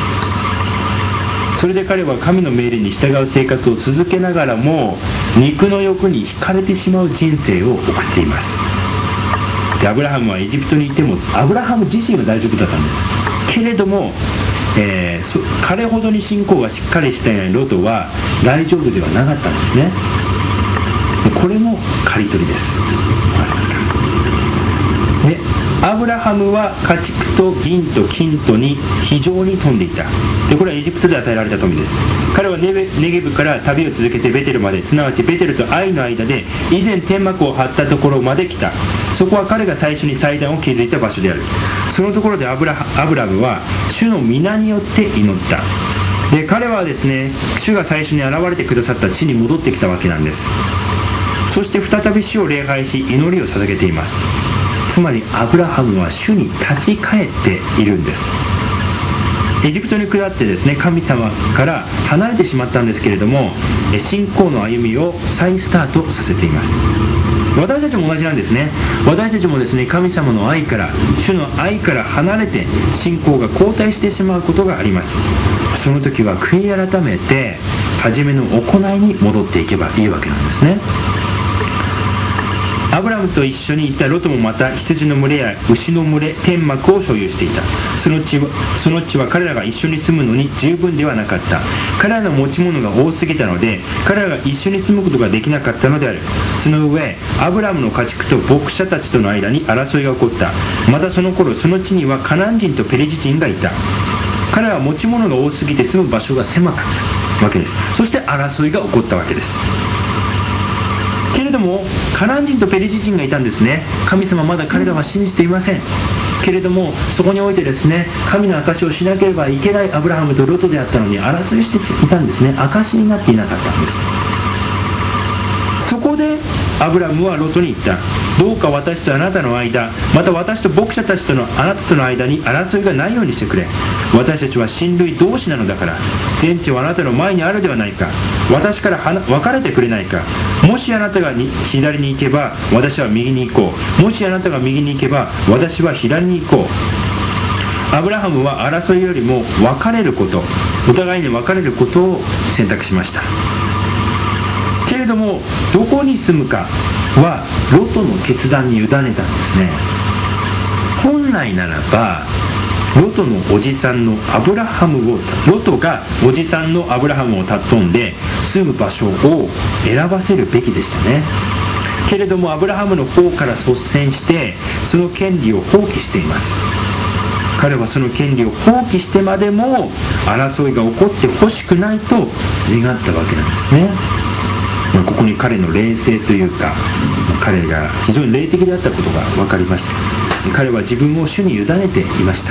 それで彼は神の命令に従う生活を続けながらも肉の欲に惹かれてしまう人生を送っています。でアブラハムはエジプトにいてもアブラハム自身は大丈夫だったんですけれども、彼ほどに信仰がしっかりしたロトは大丈夫ではなかったんですね。でこれも刈り取りです。わかりますか？でアブラハムは家畜と銀と金とに非常に富んでいた。でこれはエジプトで与えられた富です。彼はネゲブから旅を続けてベテルまで、すなわちベテルとアイの間で以前天幕を張ったところまで来た。そこは彼が最初に祭壇を築いた場所である。そのところでアブラムは主の皆によって祈った。で彼はですね、主が最初に現れてくださった地に戻ってきたわけなんです。そして再び主を礼拝し祈りを捧げています。つまりアブラハムは主に立ち返っているんです。エジプトに下ってですね、神様から離れてしまったんですけれども、信仰の歩みを再スタートさせています。私たちも同じなんですね。私たちもですね、神様の愛から主の愛から離れて信仰が後退してしまうことがあります。その時は悔い改めて初めの行いに戻っていけばいいわけなんですね。アブラムと一緒にいたロトもまた羊の群れや牛の群れ、天幕を所有していた。その地は彼らが一緒に住むのに十分ではなかった。彼らの持ち物が多すぎたので彼らが一緒に住むことができなかったのである。その上アブラムの家畜と牧者たちとの間に争いが起こった。またその頃その地にはカナン人とペリジ人がいた。彼らは持ち物が多すぎて住む場所が狭かったわけです。そして争いが起こったわけです。けれどもカナン人とペリジ人がいたんですね。神様まだ彼らは信じていませんけれども、そこにおいてですね、神の証しをしなければいけないアブラハムとロトであったのに争いしていたんですね。証しになっていなかったんです。そこでアブラムはロトに言った。どうか私とあなたの間、また私と牧者たちとのあなたとの間に争いがないようにしてくれ。私たちは親類同士なのだから、全地はあなたの前にあるではないか。私から別れてくれないか。もしあなたが左に行けば私は右に行こう。もしあなたが右に行けば私は左に行こう。アブラハムは争いよりも別れること、お互いに別れることを選択しました。けれどもどこに住むかはロトの決断に委ねたんですね。本来ならばロトのおじさんのアブラハムをロトがおじさんのアブラハムを尊んで住む場所を選ばせるべきでしたね。けれどもアブラハムの方から率先してその権利を放棄しています。彼はその権利を放棄してまでも争いが起こってほしくないと願ったわけなんですね。ここに彼の霊性というか、彼が非常に霊的であったことが分かります。彼は自分を主に委ねていました。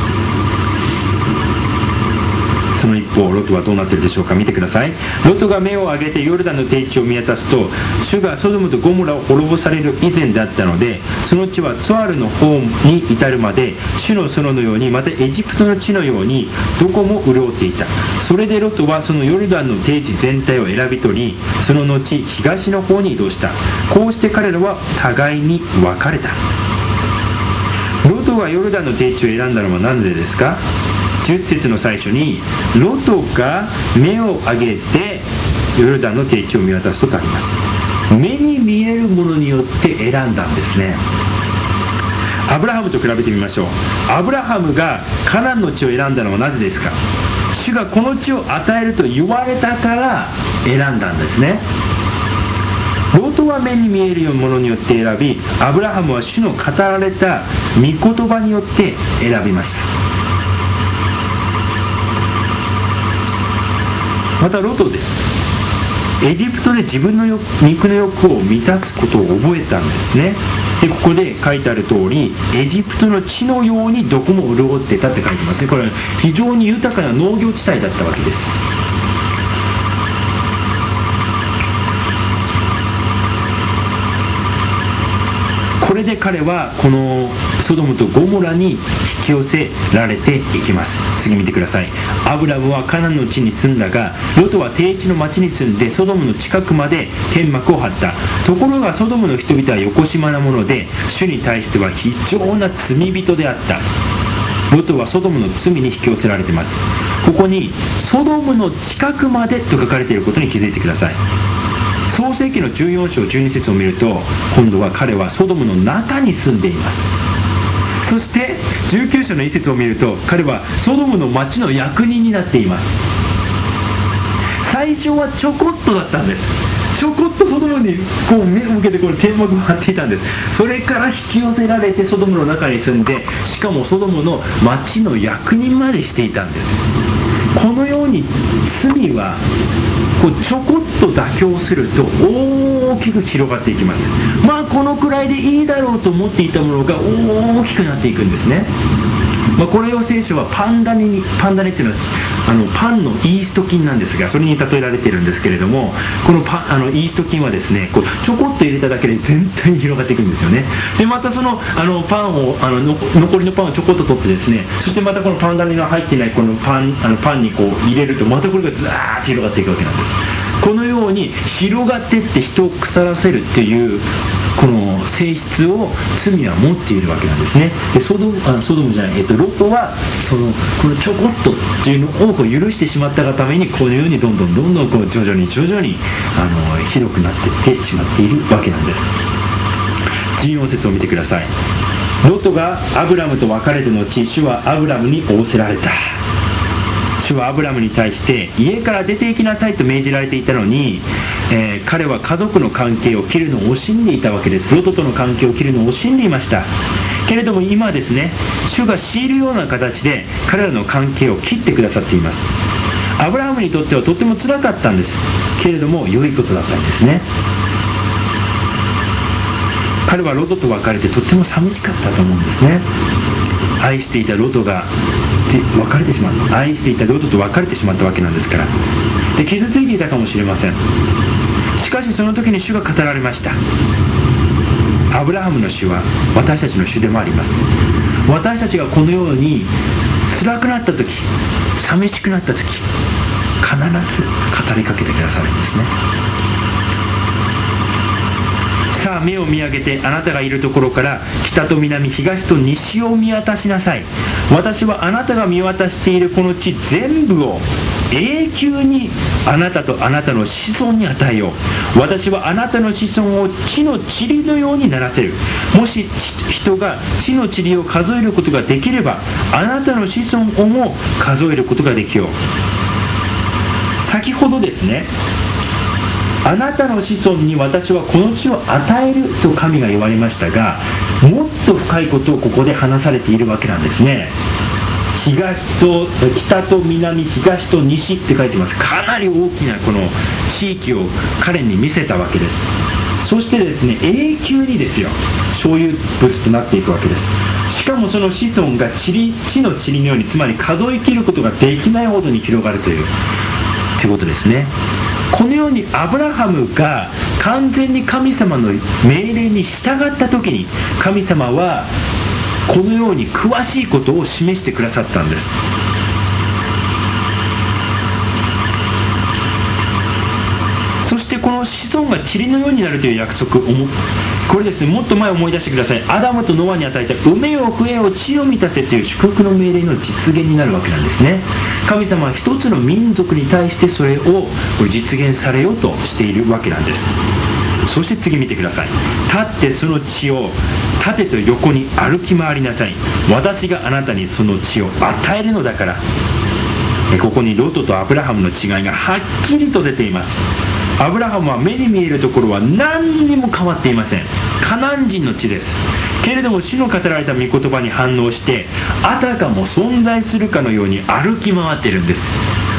その一方ロトはどうなっているでしょうか。見てください。ロトが目を上げてヨルダンの低地を見渡すと、主がソドムとゴモラを滅ぼされる以前だったので、その地はツォアルの方に至るまで主の園のように、またエジプトの地のようにどこも潤っていた。それでロトはそのヨルダンの低地全体を選び取り、その後東の方に移動した。こうして彼らは互いに別れた。ロトがヨルダンの低地を選んだのは何でですか。10節の最初にロトが目を上げてヨルダンの低地を見渡すとあります。目に見えるものによって選んだんですね。アブラハムと比べてみましょう。アブラハムがカナンの地を選んだのはなぜですか。主がこの地を与えると言われたから選んだんですね。ロトは目に見えるものによって選び、アブラハムは主の語られた御言葉によって選びました。 またロトです。エジプトで自分の肉の欲を満たすことを覚えたんですね。でここで書いてある通り、エジプトの地のようにどこも潤ってたって書いてますね。これは非常に豊かな農業地帯だったわけです。これで彼はこのソドムとゴモラに引き寄せられていきます。次見てください。アブラムはカナンの地に住んだが、ロトは低地の町に住んでソドムの近くまで天幕を張った。ところがソドムの人々はよこしまなもので、主に対しては非常な罪人であった。ロトはソドムの罪に引き寄せられています。ここにソドムの近くまでと書かれていることに気づいてください。創世記の14章12節を見ると、今度は彼はソドムの中に住んでいます。そして19章の1節を見ると、彼はソドムの町の役人になっています。最初はちょこっとだったんです。ちょこっとソドムにこう目を向けてこれ天幕を張っていたんです。それから引き寄せられてソドムの中に住んで、しかもソドムの町の役人までしていたんです。このように罪はこうちょこっと妥協すると大きく広がっていきます。まあこのくらいでいいだろうと思っていたものが大きくなっていくんですね。これを聖書はパンダネっていうのはパンのイースト菌なんですが、それに例えられているんですけれども、このイースト菌はですね、こうちょこっと入れただけで全体に広がっていくんですよね。でまたそのパンを残りのパンをちょこっと取ってですね、そしてまたこのパンダネの入っていないこのパンにこう入れると、またこれがザーッと広がっていくわけなんです。このように広がっていって人を腐らせるっていうこの性質を罪は持っているわけなんですね。でロトはこのちょこっとっていうのをこう許してしまったがために、このようにどんどんこう徐々にひどくなっていってしまっているわけなんです。14節を見てください。ロトがアブラムと別れた後、主はアブラムに仰せられた。主はアブラムに対して家から出て行きなさいと命じられていたのに、彼は家族の関係を切るのを惜しんでいたわけです。ロトとの関係を切るのを惜しんでいました。けれども今ですね、主が強いるような形で彼らの関係を切ってくださっています。アブラハムにとってはとても辛かったんです。けれども良いことだったんですね。彼はロトと別れてとっても寂しかったと思うんですね。愛していたロトが別れてしまった。愛していたロトと別れてしまったわけなんですから。で傷ついていたかもしれません。しかしその時に主が語られました。アブラハムの主は私たちの主でもあります。私たちがこのように辛くなった時、寂しくなった時、必ず語りかけてくださるんですね。さあ目を見上げて、あなたがいるところから北と南、東と西を見渡しなさい。私はあなたが見渡しているこの地全部を永久にあなたとあなたの子孫に与えよう。私はあなたの子孫を地の塵のようにならせる。もし人が地の塵を数えることができれば、あなたの子孫をも数えることができよう。先ほどですね、あなたの子孫に私はこの地を与えると神が言われましたが、もっと深いことをここで話されているわけなんですね。北と南、東と西って書いてます。かなり大きなこの地域を彼に見せたわけです。そしてですね、永久にですよ、所有物となっていくわけです。しかもその子孫が地の塵のように、つまり数え切ることができないほどに広がるということですね。このようにアブラハムが完全に神様の命令に従った時に、神様はこのように詳しいことを示してくださったんです。そしてこの子孫が塵のようになるという約束、これですね、もっと前思い出してください。アダムとノアに与えた産めよ食えよ地を満たせという祝福の命令の実現になるわけなんですね。神様は一つの民族に対してそれを実現されようとしているわけなんです。そして次見てください。立ってその地を縦と横に歩き回りなさい。私があなたにその地を与えるのだから。ここにロトとアブラハムの違いがはっきりと出ています。アブラハムは目に見えるところは何にも変わっていません。カナン人の地です。けれども主の語られた御言葉に反応して、あたかも存在するかのように歩き回っているんです。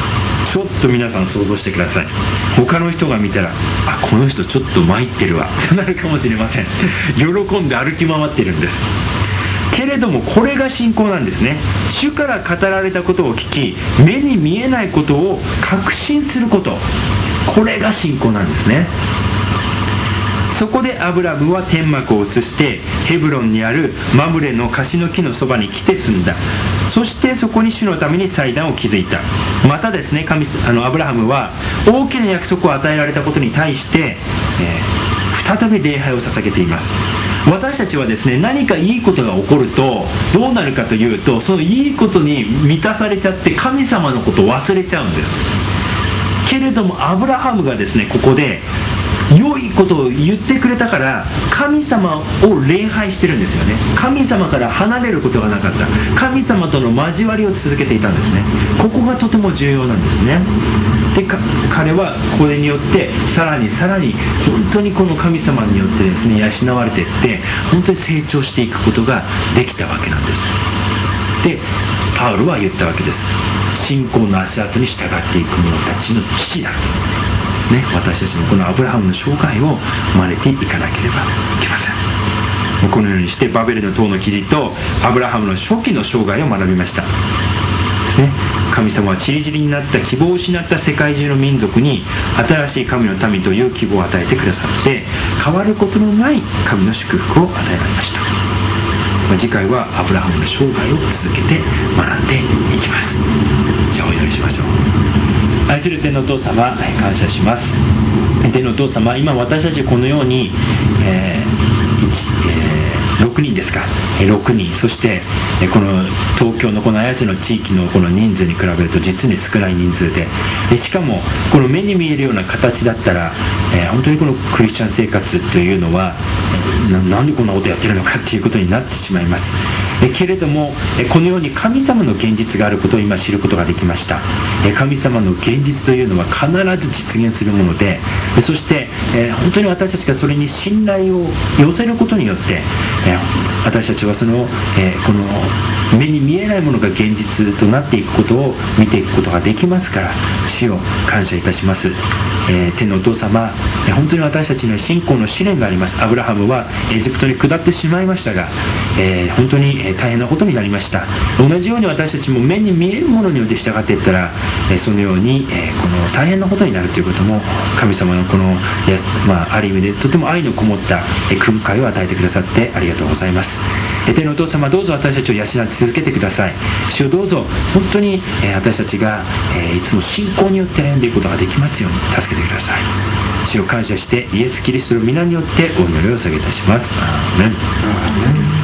ちょっと皆さん想像してください。他の人が見たら、あ、この人ちょっと参ってるわとなるかもしれません。喜んで歩き回ってるんです。けれどもこれが信仰なんですね。主から語られたことを聞き、目に見えないことを確信すること、これが信仰なんですね。そこでアブラムは天幕を移してヘブロンにあるマムレの樫の木のそばに来て住んだ。そしてそこに主のために祭壇を築いた。またですね、アブラハムは大きな約束を与えられたことに対して、再び礼拝を捧げています。私たちはですね、何かいいことが起こるとどうなるかというと、そのいいことに満たされちゃって神様のことを忘れちゃうんです。けれどもアブラハムがですね、ここで良いことを言ってくれたから神様を礼拝してるんですよね。神様から離れることがなかった。神様との交わりを続けていたんですね。ここがとても重要なんですね。で彼はこれによってさらに本当にこの神様によってですね養われていって本当に成長していくことができたわけなんです。でパウロは言ったわけです。信仰の足跡に従っていく者たちの父だと。ね、私たちもこのアブラハムの生涯を真似ていかなければいけません。このようにしてバベルの塔の記事とアブラハムの初期の生涯を学びました。ね、神様は散り散りになった希望を失った世界中の民族に新しい神の民という希望を与えてくださって変わることのない神の祝福を与えられました。次回はアブラハムの生涯を続けて学んでいきます。じゃあお祈りしましょう。愛する天のお父様、感謝します。天のお父様、今私たちこのように、6人ですか、6人、そしてこの東京のこの綾瀬の地域のこの人数に比べると実に少ない人数で、しかもこの目に見えるような形だったら、本当にこのクリスチャン生活というのはなんでこんなことやってるのかっていうことになってしまいます。けれどもこのように神様の現実があることを今知ることができました。神様の現実というのは必ず実現するもので、そして本当に私たちがそれに信頼を寄せることによって私たちはこの目に見えないものが現実となっていくことを見ていくことができますから、主を感謝いたします。天のお父様、本当に私たちには信仰の試練があります。アブラハムはエジプトに下ってしまいましたが、本当に大変なことになりました。同じように私たちも目に見えるものによって従っていったら、そのようにこの大変なことになるということも神様のこの、ある意味でとても愛のこもった訓戒を与えてくださってありがとうございます。天のお父様、どうぞ私たちを養って続けてください。主をどうぞ本当に私たちがいつも信仰によって歩んでいくことができますように助けてください。主を感謝してイエス・キリストの皆によってお祈りを捧げいたします。アーメン。